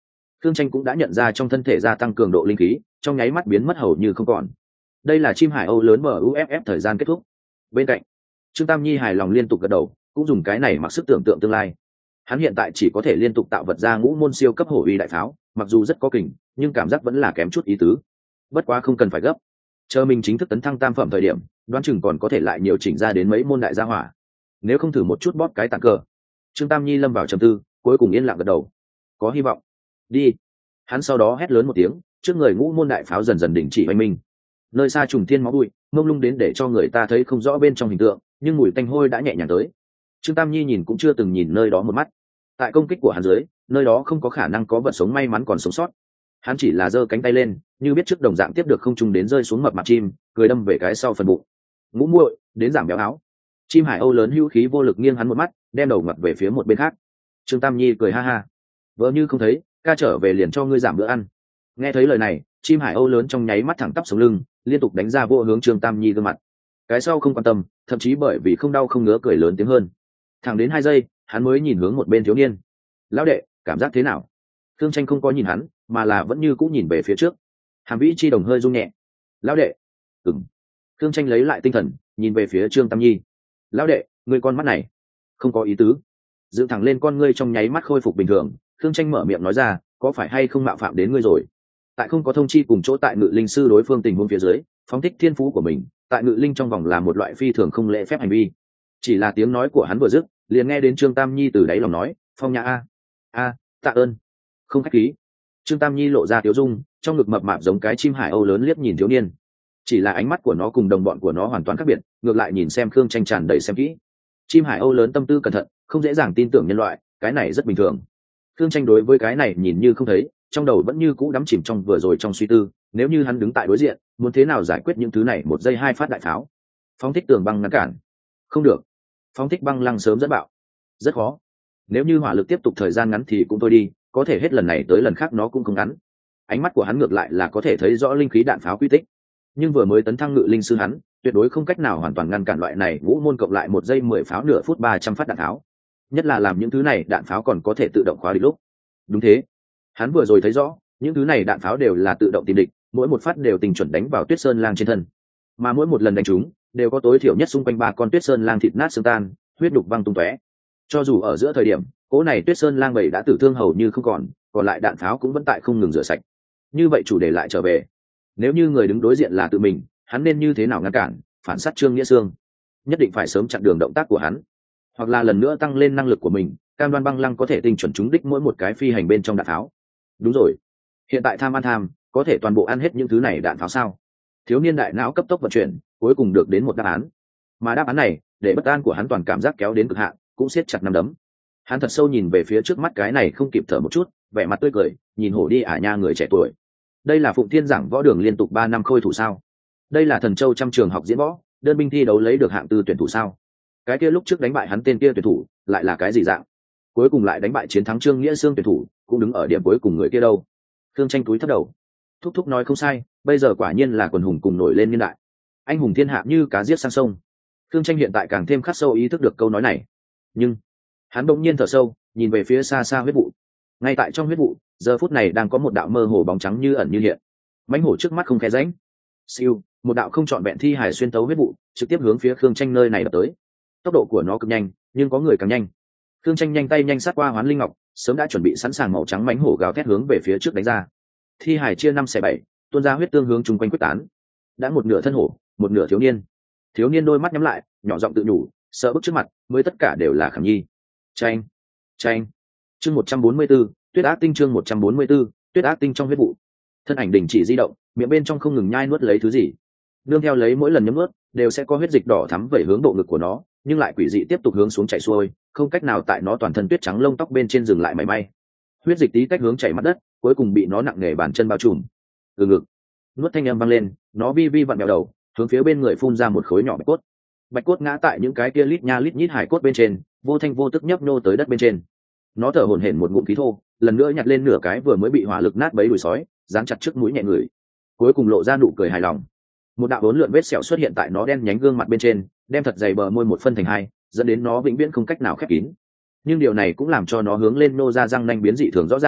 Thương Tranh cũng đã nhận ra trong thân thể gia tăng cường độ linh khí, trong nháy mắt biến mất hầu như không còn. Đây là chim hải âu lớn MUFF thời gian kết thúc. Bên cạnh, Trương Tam Nhi hài lòng liên tục gật đầu, cũng dùng cái này mặc sức tưởng tượng tương lai. Hắn hiện tại chỉ có thể liên tục tạo vật ra ngũ môn siêu cấp hổ uy đại pháo, mặc dù rất có kình, nhưng cảm giác vẫn là kém chút ý tứ. Bất quá không cần phải gấp, chờ mình chính thức tấn thăng tam phẩm thời điểm, đoán chừng còn có thể lại nhiều chỉnh ra đến mấy môn đại gia hỏa. Nếu không thử một chút bóp cái tàn cờ. Trương Tam Nhi lâm vào trầm tư, cuối cùng yên lặng gật đầu. Có hy vọng. Đi. Hắn sau đó hét lớn một tiếng, trước người ngũ môn đại pháo dần dần đình chỉ oanh minh. Nơi xa trùng thiên máu bụi, mông lung đến để cho người ta thấy không rõ bên trong hình tượng, nhưng mùi tanh hôi đã nhẹ nhàng tới. Trương Tam Nhi nhìn cũng chưa từng nhìn nơi đó một mắt. Tại công kích của hắn dưới, nơi đó không có khả năng có vật sống may mắn còn sống sót. Hắn chỉ là giơ cánh tay lên, như biết trước đồng dạng tiếp được không trung đến rơi xuống mập mặt chim, cười đâm về cái sau phần bụng. Ngũ muội, đến giảm béo áo. Chim hải âu lớn hữu khí vô lực nghiêng hắn một mắt, đem đầu ngặt về phía một bên khác. Trương Tam Nhi cười ha ha, vợ như không thấy, ca trở về liền cho ngươi giảm bữa ăn. Nghe thấy lời này, chim hải âu lớn trong nháy mắt thẳng tắp sống lưng, liên tục đánh ra vô hướng Trương Tam Nhi gương mặt. Cái sau không quan tâm, thậm chí bởi vì không đau không ngứa cười lớn tiếng hơn. Thẳng đến 2 giây, hắn mới nhìn hướng một bên thiếu niên. Lão đệ, cảm giác thế nào? Thương Tranh không có nhìn hắn, mà là vẫn như cũ nhìn về phía trước. Hàm vĩ chi đồng hơi rung nhẹ. Lão đệ. Ừm. Thương Tranh lấy lại tinh thần, nhìn về phía Trương Tam Nhi. Lão đệ, ngươi con mắt này không có ý tứ. Dựng thẳng lên con ngươi trong nháy mắt khôi phục bình thường. Thương Tranh mở miệng nói ra, có phải hay không mạo phạm đến ngươi rồi? Tại không có thông chi cùng chỗ tại ngự linh sư đối phương tình huống phía dưới, phóng thích thiên phú của mình, tại ngự linh trong vòng là một loại phi thường không lễ phép hành vi. Chỉ là tiếng nói của hắn vừa dứt, liền nghe đến Trương Tam Nhi từ đáy lòng nói, Phong Nhã a, tạ ơn. Không khách khí. Trương Tam Nhi lộ ra tiếu dung, trong ngực mập mạp giống cái chim hải âu lớn liếc nhìn thiếu niên. Chỉ là ánh mắt của nó cùng đồng bọn của nó hoàn toàn khác biệt, ngược lại nhìn xem Khương Tranh tràn đầy xem kỹ. Chim hải âu lớn tâm tư cẩn thận, không dễ dàng tin tưởng nhân loại, cái này rất bình thường. Khương Tranh đối với cái này nhìn như không thấy, trong đầu vẫn như cũ đắm chìm trong vừa rồi trong suy tư, nếu như hắn đứng tại đối diện, muốn thế nào giải quyết những thứ này, 1 giây 2 phát đại pháo. Phóng thích tường băng ngăn cản. Không được. Phóng thích băng lăng sớm dẫn bạo. Rất khó. Nếu như hỏa lực tiếp tục thời gian ngắn thì cũng thôi đi, có thể hết lần này tới lần khác nó cũng không ngắn. Ánh mắt của hắn ngược lại là có thể thấy rõ linh khí đạn pháo quy tích, nhưng vừa mới tấn thăng ngự linh sư hắn tuyệt đối không cách nào hoàn toàn ngăn cản loại này ngũ môn cộng lại 1 giây 10 pháo, nửa phút 300 phát đạn pháo, nhất là làm những thứ này đạn pháo còn có thể tự động khóa địch lúc. Đúng thế, hắn vừa rồi thấy rõ những thứ này đạn pháo đều là tự động tìm địch, mỗi một phát đều tình chuẩn đánh vào Tuyết Sơn Lang trên thân, mà mỗi một lần đánh trúng đều có tối thiểu nhất xung quanh 3 con Tuyết Sơn Lang thịt nát xương tan, huyết đục văng tung tóe. Cho dù ở giữa thời điểm cỗ này Tuyết Sơn Lang bảy đã tử thương hầu như không còn lại đạn pháo cũng vẫn tại không ngừng rửa sạch. Như vậy chủ đề lại trở về, nếu như người đứng đối diện là tự mình, hắn nên như thế nào ngăn cản? Phản sát Trương Nghĩa Sương, nhất định phải sớm chặn đường động tác của hắn, hoặc là lần nữa tăng lên năng lực của mình, cam đoan băng lăng có thể tinh chuẩn trúng đích mỗi một cái phi hành bên trong đạn pháo. Đúng rồi, hiện tại tham ăn tham có thể toàn bộ ăn hết những thứ này đạn pháo sao? Thiếu niên đại não cấp tốc vận chuyển, cuối cùng được đến một đáp án, mà đáp án này để bất an của hắn toàn cảm giác kéo đến cực hạn, cũng siết chặt nắm đấm. Hắn thật sâu nhìn về phía trước mắt cái này không kịp thở một chút, vẻ mặt tươi cười, nhìn hổ đi nha người trẻ tuổi. Đây là Phụng Thiên giảng võ đường liên tục 3 năm khôi thủ sao? Đây là Thần Châu trăm trường học diễn võ, đơn binh thi đấu lấy được hạng tư tuyển thủ sao? Cái kia lúc trước đánh bại hắn tên kia tuyển thủ, lại là cái gì dạng? Cuối cùng lại đánh bại chiến thắng Trương Nghĩa Sương tuyển thủ, cũng đứng ở điểm cuối cùng người kia đâu? Thương Tranh túi thấp đầu. Thúc thúc nói không sai, bây giờ quả nhiên là quần hùng cùng nổi lên niên đại. Anh hùng thiên hạ như cá giết sang sông. Thương Tranh hiện tại càng thêm khắc sâu ý thức được câu nói này. Nhưng hắn bỗng nhiên thở sâu, nhìn về phía xa xa huyết vụ. Ngay tại trong huyết vụ, giờ phút này đang có một đạo mơ hồ bóng trắng như ẩn như hiện. Mãnh hổ trước mắt không khe rãnh. Siêu, một đạo không trọn vẹn thi hải xuyên tấu huyết vụ, trực tiếp hướng phía Khương Tranh nơi này đập tới. Tốc độ của nó cực nhanh, nhưng có người càng nhanh. Khương Tranh nhanh tay nhanh sát qua Hoán Linh Ngọc, sớm đã chuẩn bị sẵn sàng màu trắng mãnh hổ gào thét hướng về phía trước đánh ra. Thi hải chia 5 xẻ 7, tuôn ra huyết tương hướng chung quanh quyết tán. Đã một nửa thân hổ, một nửa thiếu niên. Thiếu niên đôi mắt nhắm lại, nhỏ giọng tự nhủ, sợ bước trước mặt, mới tất cả đều là Khảm Nhi. Tranh, tranh. Chương 144, Tuyết Ác Tinh chương 144, Tuyết Ác Tinh trong huyết vụ. Thân ảnh đình chỉ di động, miệng bên trong không ngừng nhai nuốt lấy thứ gì. Nương theo lấy mỗi lần nhấm nuốt, đều sẽ có huyết dịch đỏ thắm vẩy hướng bộ ngực của nó, nhưng lại quỷ dị tiếp tục hướng xuống chảy xuôi, không cách nào tại nó toàn thân tuyết trắng lông tóc bên trên dừng lại mảy may. Huyết dịch tí tách hướng chảy mặt đất, cuối cùng bị nó nặng nề bàn chân bao trùm. Từ ngực, nuốt thanh âm vang lên, nó vi vi vặn bèo đầu, hướng phía bên người phun ra một khối nhỏ bạch cốt. Bạch cốt ngã tại những cái kia lít nha lít nhít hải cốt bên trên, vô thanh vô tức nhấp nhô tới đất bên trên. Nó thở hổn hển một ngụm khí thô, lần nữa nhặt lên nửa cái vừa mới bị hỏa lực nát bấy đùi sói, dán chặt trước mũi nhẹ người, cuối cùng lộ ra nụ cười hài lòng. Một đạo uốn lượn vết sẹo xuất hiện tại nó đen nhánh gương mặt bên trên, đem thật dày bờ môi một phân thành hai, dẫn đến nó vĩnh viễn không cách nào khép kín. Nhưng điều này cũng làm cho nó hướng lên nô ra răng nanh biến dị thường rõ ràng,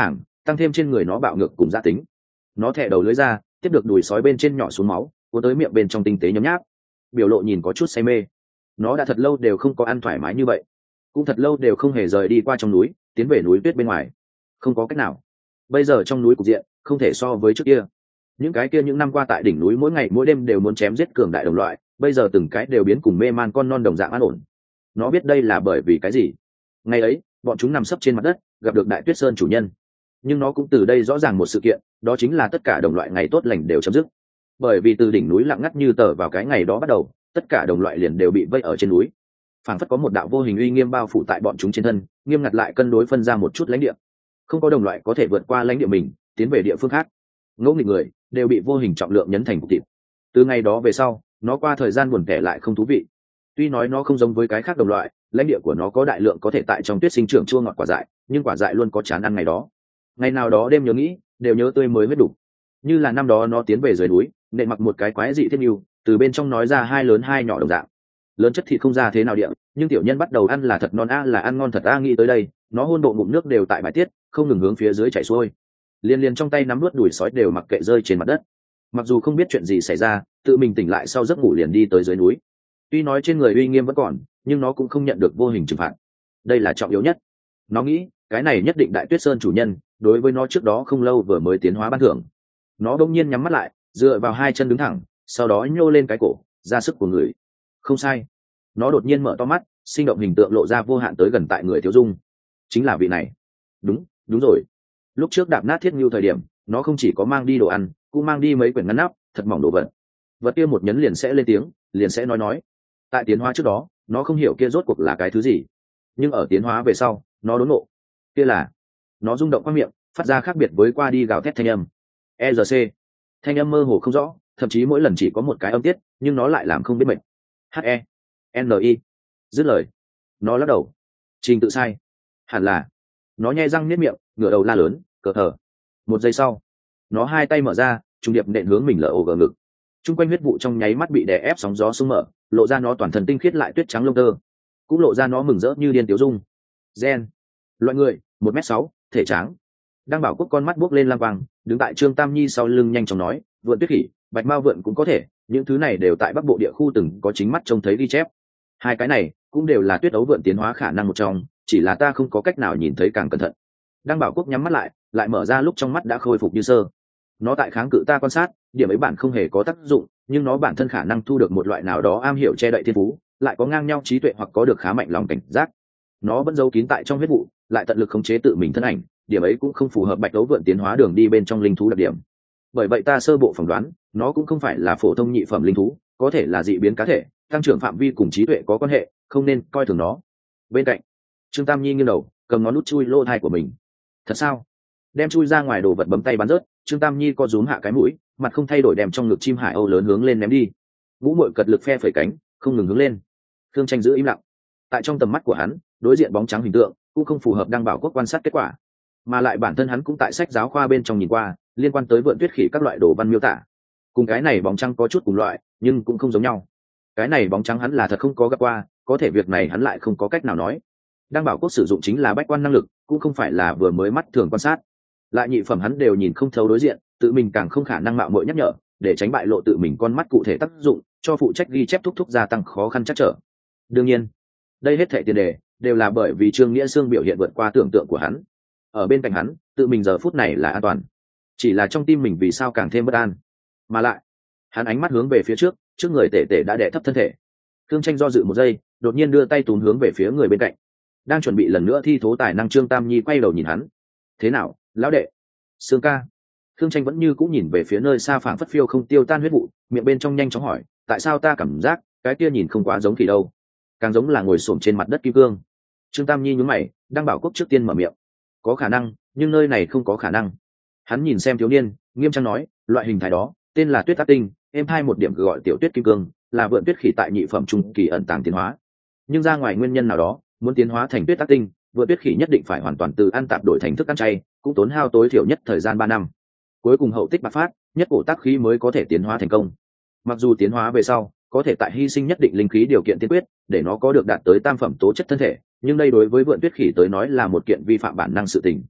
tăng thêm trên người nó bạo ngược cùng gia tính. Nó thè đầu lưỡi ra, tiếp được đùi sói bên trên nhỏ xuống máu, cuốn tới miệng bên trong tinh tế nhấm nháp, biểu lộ nhìn có chút say mê. Nó đã thật lâu đều không có ăn thoải mái như vậy, cũng thật lâu đều không hề rời đi qua trong núi, tiến về núi tuyết bên ngoài. Không có cách nào, bây giờ trong núi cục diện không thể so với trước kia. Những cái kia những năm qua tại đỉnh núi mỗi ngày mỗi đêm đều muốn chém giết cường đại đồng loại, bây giờ từng cái đều biến cùng mê man con non đồng dạng an ổn. Nó biết đây là bởi vì cái gì. Ngày ấy bọn chúng nằm sấp trên mặt đất gặp được Đại Tuyết Sơn chủ nhân, nhưng nó cũng từ đây rõ ràng một sự kiện, đó chính là tất cả đồng loại ngày tốt lành đều chấm dứt. Bởi vì từ đỉnh núi lặng ngắt như tờ vào cái ngày đó bắt đầu, tất cả đồng loại liền đều bị vây ở trên núi, phảng phất có một đạo vô hình uy nghiêm bao phủ tại bọn chúng trên thân, nghiêm ngặt lại cân đối phân ra một chút lãnh địa. Không có đồng loại có thể vượt qua lãnh địa mình tiến về địa phương khác. Ngẫu nghịch người đều bị vô hình trọng lượng nhấn thành cục thịt. Từ ngày đó về sau, nó qua thời gian buồn tẻ lại không thú vị. Tuy nói nó không giống với cái khác đồng loại, lãnh địa của nó có đại lượng có thể tại trong tuyết sinh trưởng chua ngọt quả dại, nhưng quả dại luôn có chán ăn ngày đó. Ngày nào đó đêm nhớ nghĩ, đều nhớ tươi mới huyết đủ. Như là năm đó nó tiến về dưới núi, nện mặc một cái quái dị thiết yêu, từ bên trong nói ra hai lớn hai nhỏ đồng dạng. Lớn chất thịt không ra thế nào địa, nhưng tiểu nhân bắt đầu ăn là thật non a, là ăn ngon thật a. Nghĩ tới đây, nó hôn độ ngụm nước đều tại bài tiết, không ngừng hướng phía dưới chảy xuôi. Liên liên trong tay nắm nuốt đùi sói đều mặc kệ rơi trên mặt đất. Mặc dù không biết chuyện gì xảy ra, tự mình tỉnh lại sau giấc ngủ liền đi tới dưới núi. Tuy nói trên người uy nghiêm vẫn còn, nhưng nó cũng không nhận được vô hình trừng phạt. Đây là trọng yếu nhất. Nó nghĩ, cái này nhất định Đại Tuyết Sơn chủ nhân đối với nó trước đó không lâu vừa mới tiến hóa ban thưởng. Nó đột nhiên nhắm mắt lại, dựa vào hai chân đứng thẳng, sau đó nhô lên cái cổ, ra sức của người. Không sai. Nó đột nhiên mở to mắt, sinh động hình tượng lộ ra vô hạn tới gần tại người Thiếu Dung. Chính là vị này. Đúng, đúng rồi. Lúc trước đạp nát thiết ngưu thời điểm, nó không chỉ có mang đi đồ ăn, cũng mang đi mấy quyển ngăn nắp thật mỏng đồ vật. Vật kia một nhấn liền sẽ lên tiếng, liền sẽ nói. Tại tiến hóa trước đó, nó không hiểu kia rốt cuộc là cái thứ gì, nhưng ở tiến hóa về sau, nó đốn ngộ. Kia là, nó rung động qua miệng, phát ra khác biệt với qua đi gào thét thanh âm. ERC. Thanh âm mơ hồ không rõ, thậm chí mỗi lần chỉ có một cái âm tiết, nhưng nó lại làm không biết mệt. HE. NI. Dứt lời, nó lắc đầu. Trình tự sai. Hẳn là. Nó nhe răng niết miệng, ngửa đầu la lớn, cờ thở. Một giây sau, nó hai tay mở ra, trung điệp nện hướng mình lở ngực. Trung quanh huyết vụ trong nháy mắt bị đè ép sóng gió sung mở, lộ ra nó toàn thân tinh khiết lại tuyết trắng lông tơ, cũng lộ ra nó mừng rỡ như điên tiếu dung. Gen. Loại người, 1m6, thể tráng. Đang Bảo Quốc con mắt buốc lên lam quang, đứng tại Trương Tam Nhi sau lưng nhanh chóng nói, vượn tuyết khỉ, bạch mao vượn cũng có thể, những thứ này đều tại Bắc Bộ địa khu từng có chính mắt trông thấy ghi chép. Hai cái này cũng đều là tuyết ấu vượn tiến hóa khả năng một trong, chỉ là ta không có cách nào nhìn thấy càng cẩn thận. Đang Bảo Quốc nhắm mắt lại mở ra lúc trong mắt đã khôi phục như sơ. Nó tại kháng cự ta quan sát, điểm ấy bản không hề có tác dụng, nhưng nó bản thân khả năng thu được một loại nào đó am hiểu che đậy thiên phú, lại có ngang nhau trí tuệ hoặc có được khá mạnh lòng cảnh giác. Nó vẫn giấu kín tại trong huyết vụ, lại tận lực khống chế tự mình thân ảnh, điểm ấy cũng không phù hợp bạch đấu vượn tiến hóa đường đi bên trong linh thú đặc điểm. Bởi vậy ta sơ bộ phỏng đoán, nó cũng không phải là phổ thông nhị phẩm linh thú, có thể là dị biến cá thể, tăng trưởng phạm vi cùng trí tuệ có quan hệ, không nên coi thường nó. Bên cạnh, Trương Tam Nhi nghiêng đầu, cầm ngón nút chui lỗ tai của mình. Thật sao? Đem chui ra ngoài đồ vật bấm tay bắn rớt, Trương Tam Nhi co rúm hạ cái mũi, mặt không thay đổi đem trong ngực chim hải âu lớn hướng lên ném đi. Ngũ Muội cật lực phe phẩy cánh, không ngừng hướng lên. Thương Tranh giữ im lặng. Tại trong tầm mắt của hắn, đối diện bóng trắng hình tượng cũng không phù hợp Đăng Bảo Quốc quan sát kết quả, mà lại bản thân hắn cũng tại sách giáo khoa bên trong nhìn qua, liên quan tới vượn tuyết khỉ các loại đồ văn miêu tả. Cùng cái này bóng trắng có chút cùng loại, nhưng cũng không giống nhau. Cái này bóng trắng hắn là thật không có gặp qua, có thể việc này hắn lại không có cách nào nói. Đăng Bảo Quốc sử dụng chính là bách quan năng lực, cũng không phải là vừa mới mắt thường quan sát. Lại nhị phẩm hắn đều nhìn không thấu đối diện, tự mình càng không khả năng mạo muội nhắc nhở, để tránh bại lộ tự mình con mắt cụ thể tác dụng, cho phụ trách ghi chép thúc gia tăng khó khăn chắc trở. Đương nhiên, đây hết thảy tiền đề đều là bởi vì Trương Nghĩa Sương biểu hiện vượt qua tưởng tượng của hắn. Ở bên cạnh hắn, tự mình giờ phút này là an toàn, chỉ là trong tim mình vì sao càng thêm bất an. Mà lại, hắn ánh mắt hướng về phía trước, trước người tể tể đã đè thấp thân thể. Thương Tranh do dự một giây, đột nhiên đưa tay túm hướng về phía người bên cạnh. Đang chuẩn bị lần nữa thi thố tài năng Trương Tam Nhi quay đầu nhìn hắn. Thế nào, lão đệ? Sương ca. Thương Tranh vẫn như cũng nhìn về phía nơi xa phảng phất phiêu không tiêu tan huyết vụ, miệng bên trong nhanh chóng hỏi, tại sao ta cảm giác cái kia nhìn không quá giống thì đâu, càng giống là ngồi xổm trên mặt đất kim cương. Trương Tam Nhi nhướng mày, Đăng Bảo Quốc trước tiên mở miệng. Có khả năng, nhưng nơi này không có khả năng. Hắn nhìn xem thiếu niên, nghiêm trang nói, loại hình thái đó tên là tuyết ác tinh, em hai một điểm gọi tiểu tuyết kim cương, là vượn tuyết khỉ tại nhị phẩm trung kỳ ẩn tàng tiến hóa. Nhưng ra ngoài nguyên nhân nào đó, muốn tiến hóa thành tuyết ác tinh, vượn tuyết khỉ nhất định phải hoàn toàn từ ăn tạp đổi thành thức ăn chay, cũng tốn hao tối thiểu nhất thời gian 3 năm. Cuối cùng hậu tích bạc phát, nhất cổ tác khí mới có thể tiến hóa thành công. Mặc dù tiến hóa về sau, có thể tại hy sinh nhất định linh khí điều kiện tiên quyết, để nó có được đạt tới tam phẩm tố chất thân thể, nhưng đây đối với vượn tuyết khỉ tới nói là một kiện vi phạm bản năng sự tình.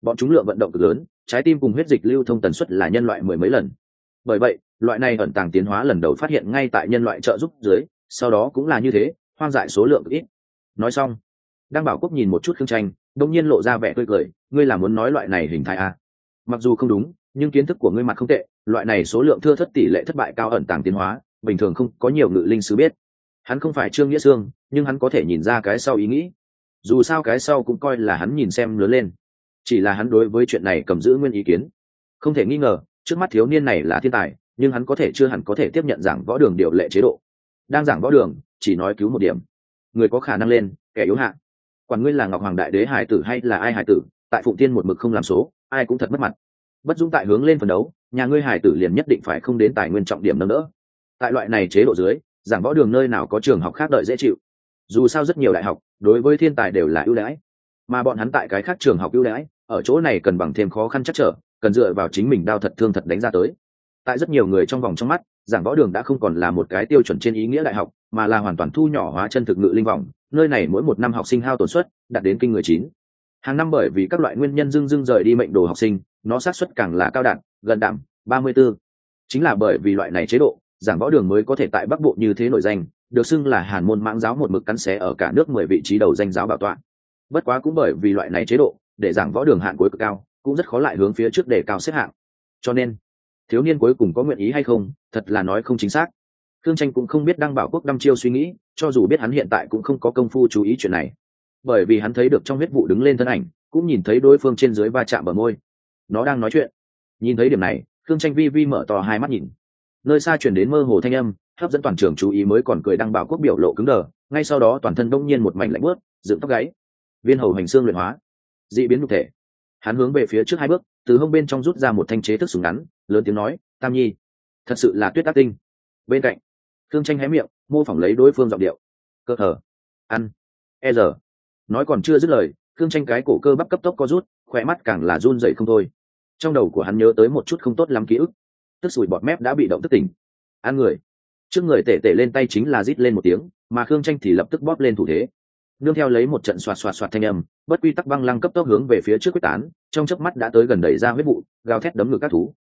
bọn chúng lượng vận động cực lớn, trái tim cùng huyết dịch lưu thông tần suất là nhân loại mười mấy lần. Bởi vậy loại này ẩn tàng tiến hóa lần đầu phát hiện ngay tại nhân loại trợ giúp dưới, sau đó cũng là như thế, hoang dại số lượng ít. Nói xong, Đăng Bảo Quốc nhìn một chút Khương Tranh, đông nhiên lộ ra vẻ tươi cười, ngươi là muốn nói loại này hình thái à? Mặc dù không đúng, nhưng kiến thức của ngươi mặt không tệ, loại này số lượng thưa thất tỷ lệ thất bại cao ẩn tàng tiến hóa, bình thường không có nhiều ngự linh sứ biết. Hắn không phải Trương Nghĩa Sương, nhưng hắn có thể nhìn ra cái sau ý nghĩ. Dù sao cái sau cũng coi là hắn nhìn xem lớn lên, chỉ là hắn đối với chuyện này cầm giữ nguyên ý kiến. Không thể nghi ngờ, trước mắt thiếu niên này là thiên tài, nhưng hắn có thể chưa hẳn có thể tiếp nhận giảng võ đường điều lệ chế độ. Đang giảng võ đường, chỉ nói cứu một điểm, người có khả năng lên, kẻ yếu hạ. Quản ngươi là Ngọc Hoàng Đại Đế hải tử hay là ai hải tử, tại Phụng Tiên một mực không làm số, ai cũng thật mất mặt. Bất dũng tại hướng lên phấn đấu, nhà ngươi hải tử liền nhất định phải không đến tài nguyên trọng điểm nâng đỡ. Tại loại này chế độ dưới, giảng võ đường nơi nào có trường học khác đợi dễ chịu. Dù sao rất nhiều đại học đối với thiên tài đều là ưu đãi, mà bọn hắn tại cái khác trường học ưu đãi, ở chỗ này cần bằng thêm khó khăn chắc trở, cần dựa vào chính mình đao thật thương thật đánh ra tới. Tại rất nhiều người trong vòng trong mắt, giảng võ đường đã không còn là một cái tiêu chuẩn trên ý nghĩa đại học, mà là hoàn toàn thu nhỏ hóa chân thực ngự linh vòng. Nơi này mỗi một năm học sinh hao tổn suất đạt đến kinh người 9. Hàng năm bởi vì các loại nguyên nhân dưng rời đi mệnh đồ học sinh, nó xác suất càng là cao đẳng, gần đảm 34. Chính là bởi vì loại này chế độ, giảng võ đường mới có thể tại Bắc Bộ như thế nổi danh, được xưng là Hàn môn mãng giáo một mực cắn xé ở cả nước 10 vị trí đầu danh giáo bảo tọa. Bất quá cũng bởi vì loại này chế độ, để giảng võ đường hạn cuối cực cao, cũng rất khó lại hướng phía trước để cao xếp hạng. Cho nên, thiếu niên cuối cùng có nguyện ý hay không, thật là nói không chính xác. Khương Tranh cũng không biết Đăng Bảo Quốc đăm chiêu suy nghĩ, cho dù biết hắn hiện tại cũng không có công phu chú ý chuyện này, bởi vì hắn thấy được trong huyết vụ đứng lên thân ảnh, cũng nhìn thấy đối phương trên dưới va chạm bờ môi, nó đang nói chuyện. Nhìn thấy điểm này, Khương Tranh vi vi mở to hai mắt nhìn, nơi xa truyền đến mơ hồ thanh âm, hấp dẫn toàn trường chú ý, mới còn cười Đăng Bảo Quốc biểu lộ cứng đờ, ngay sau đó toàn thân đông nhiên một mảnh lạnh buốt, dựng tóc gáy. Viên hầu hành xương luyện hóa, dị biến nhục thể. Hắn hướng về phía trước hai bước, từ hông bên trong rút ra một thanh chế thức súng ngắn, lớn tiếng nói, Tam Nhi, thật sự là Tuyết Tác Tinh. Bên cạnh, Khương Tranh hé miệng, mô phỏng lấy đối phương giọng điệu. Cơ thở, ăn, e giờ. Nói còn chưa dứt lời, Khương Tranh cái cổ cơ bắp cấp tốc co rút, khỏe mắt càng là run rẩy không thôi. Trong đầu của hắn nhớ tới một chút không tốt lắm ký ức, tức sùi bọt mép đã bị động thức tỉnh. Ăn người. Trước người tể tể lên tay chính là rít lên một tiếng, mà Khương Tranh thì lập tức bóp lên thủ thế. Nương theo lấy một trận xoạt xoạt xoạt thanh âm, bất quy tắc băng lăng cấp tốc hướng về phía trước quyết tán, trong chớp mắt đã tới gần đẩy ra huyết vụ, gào thét đấm ngược các thú.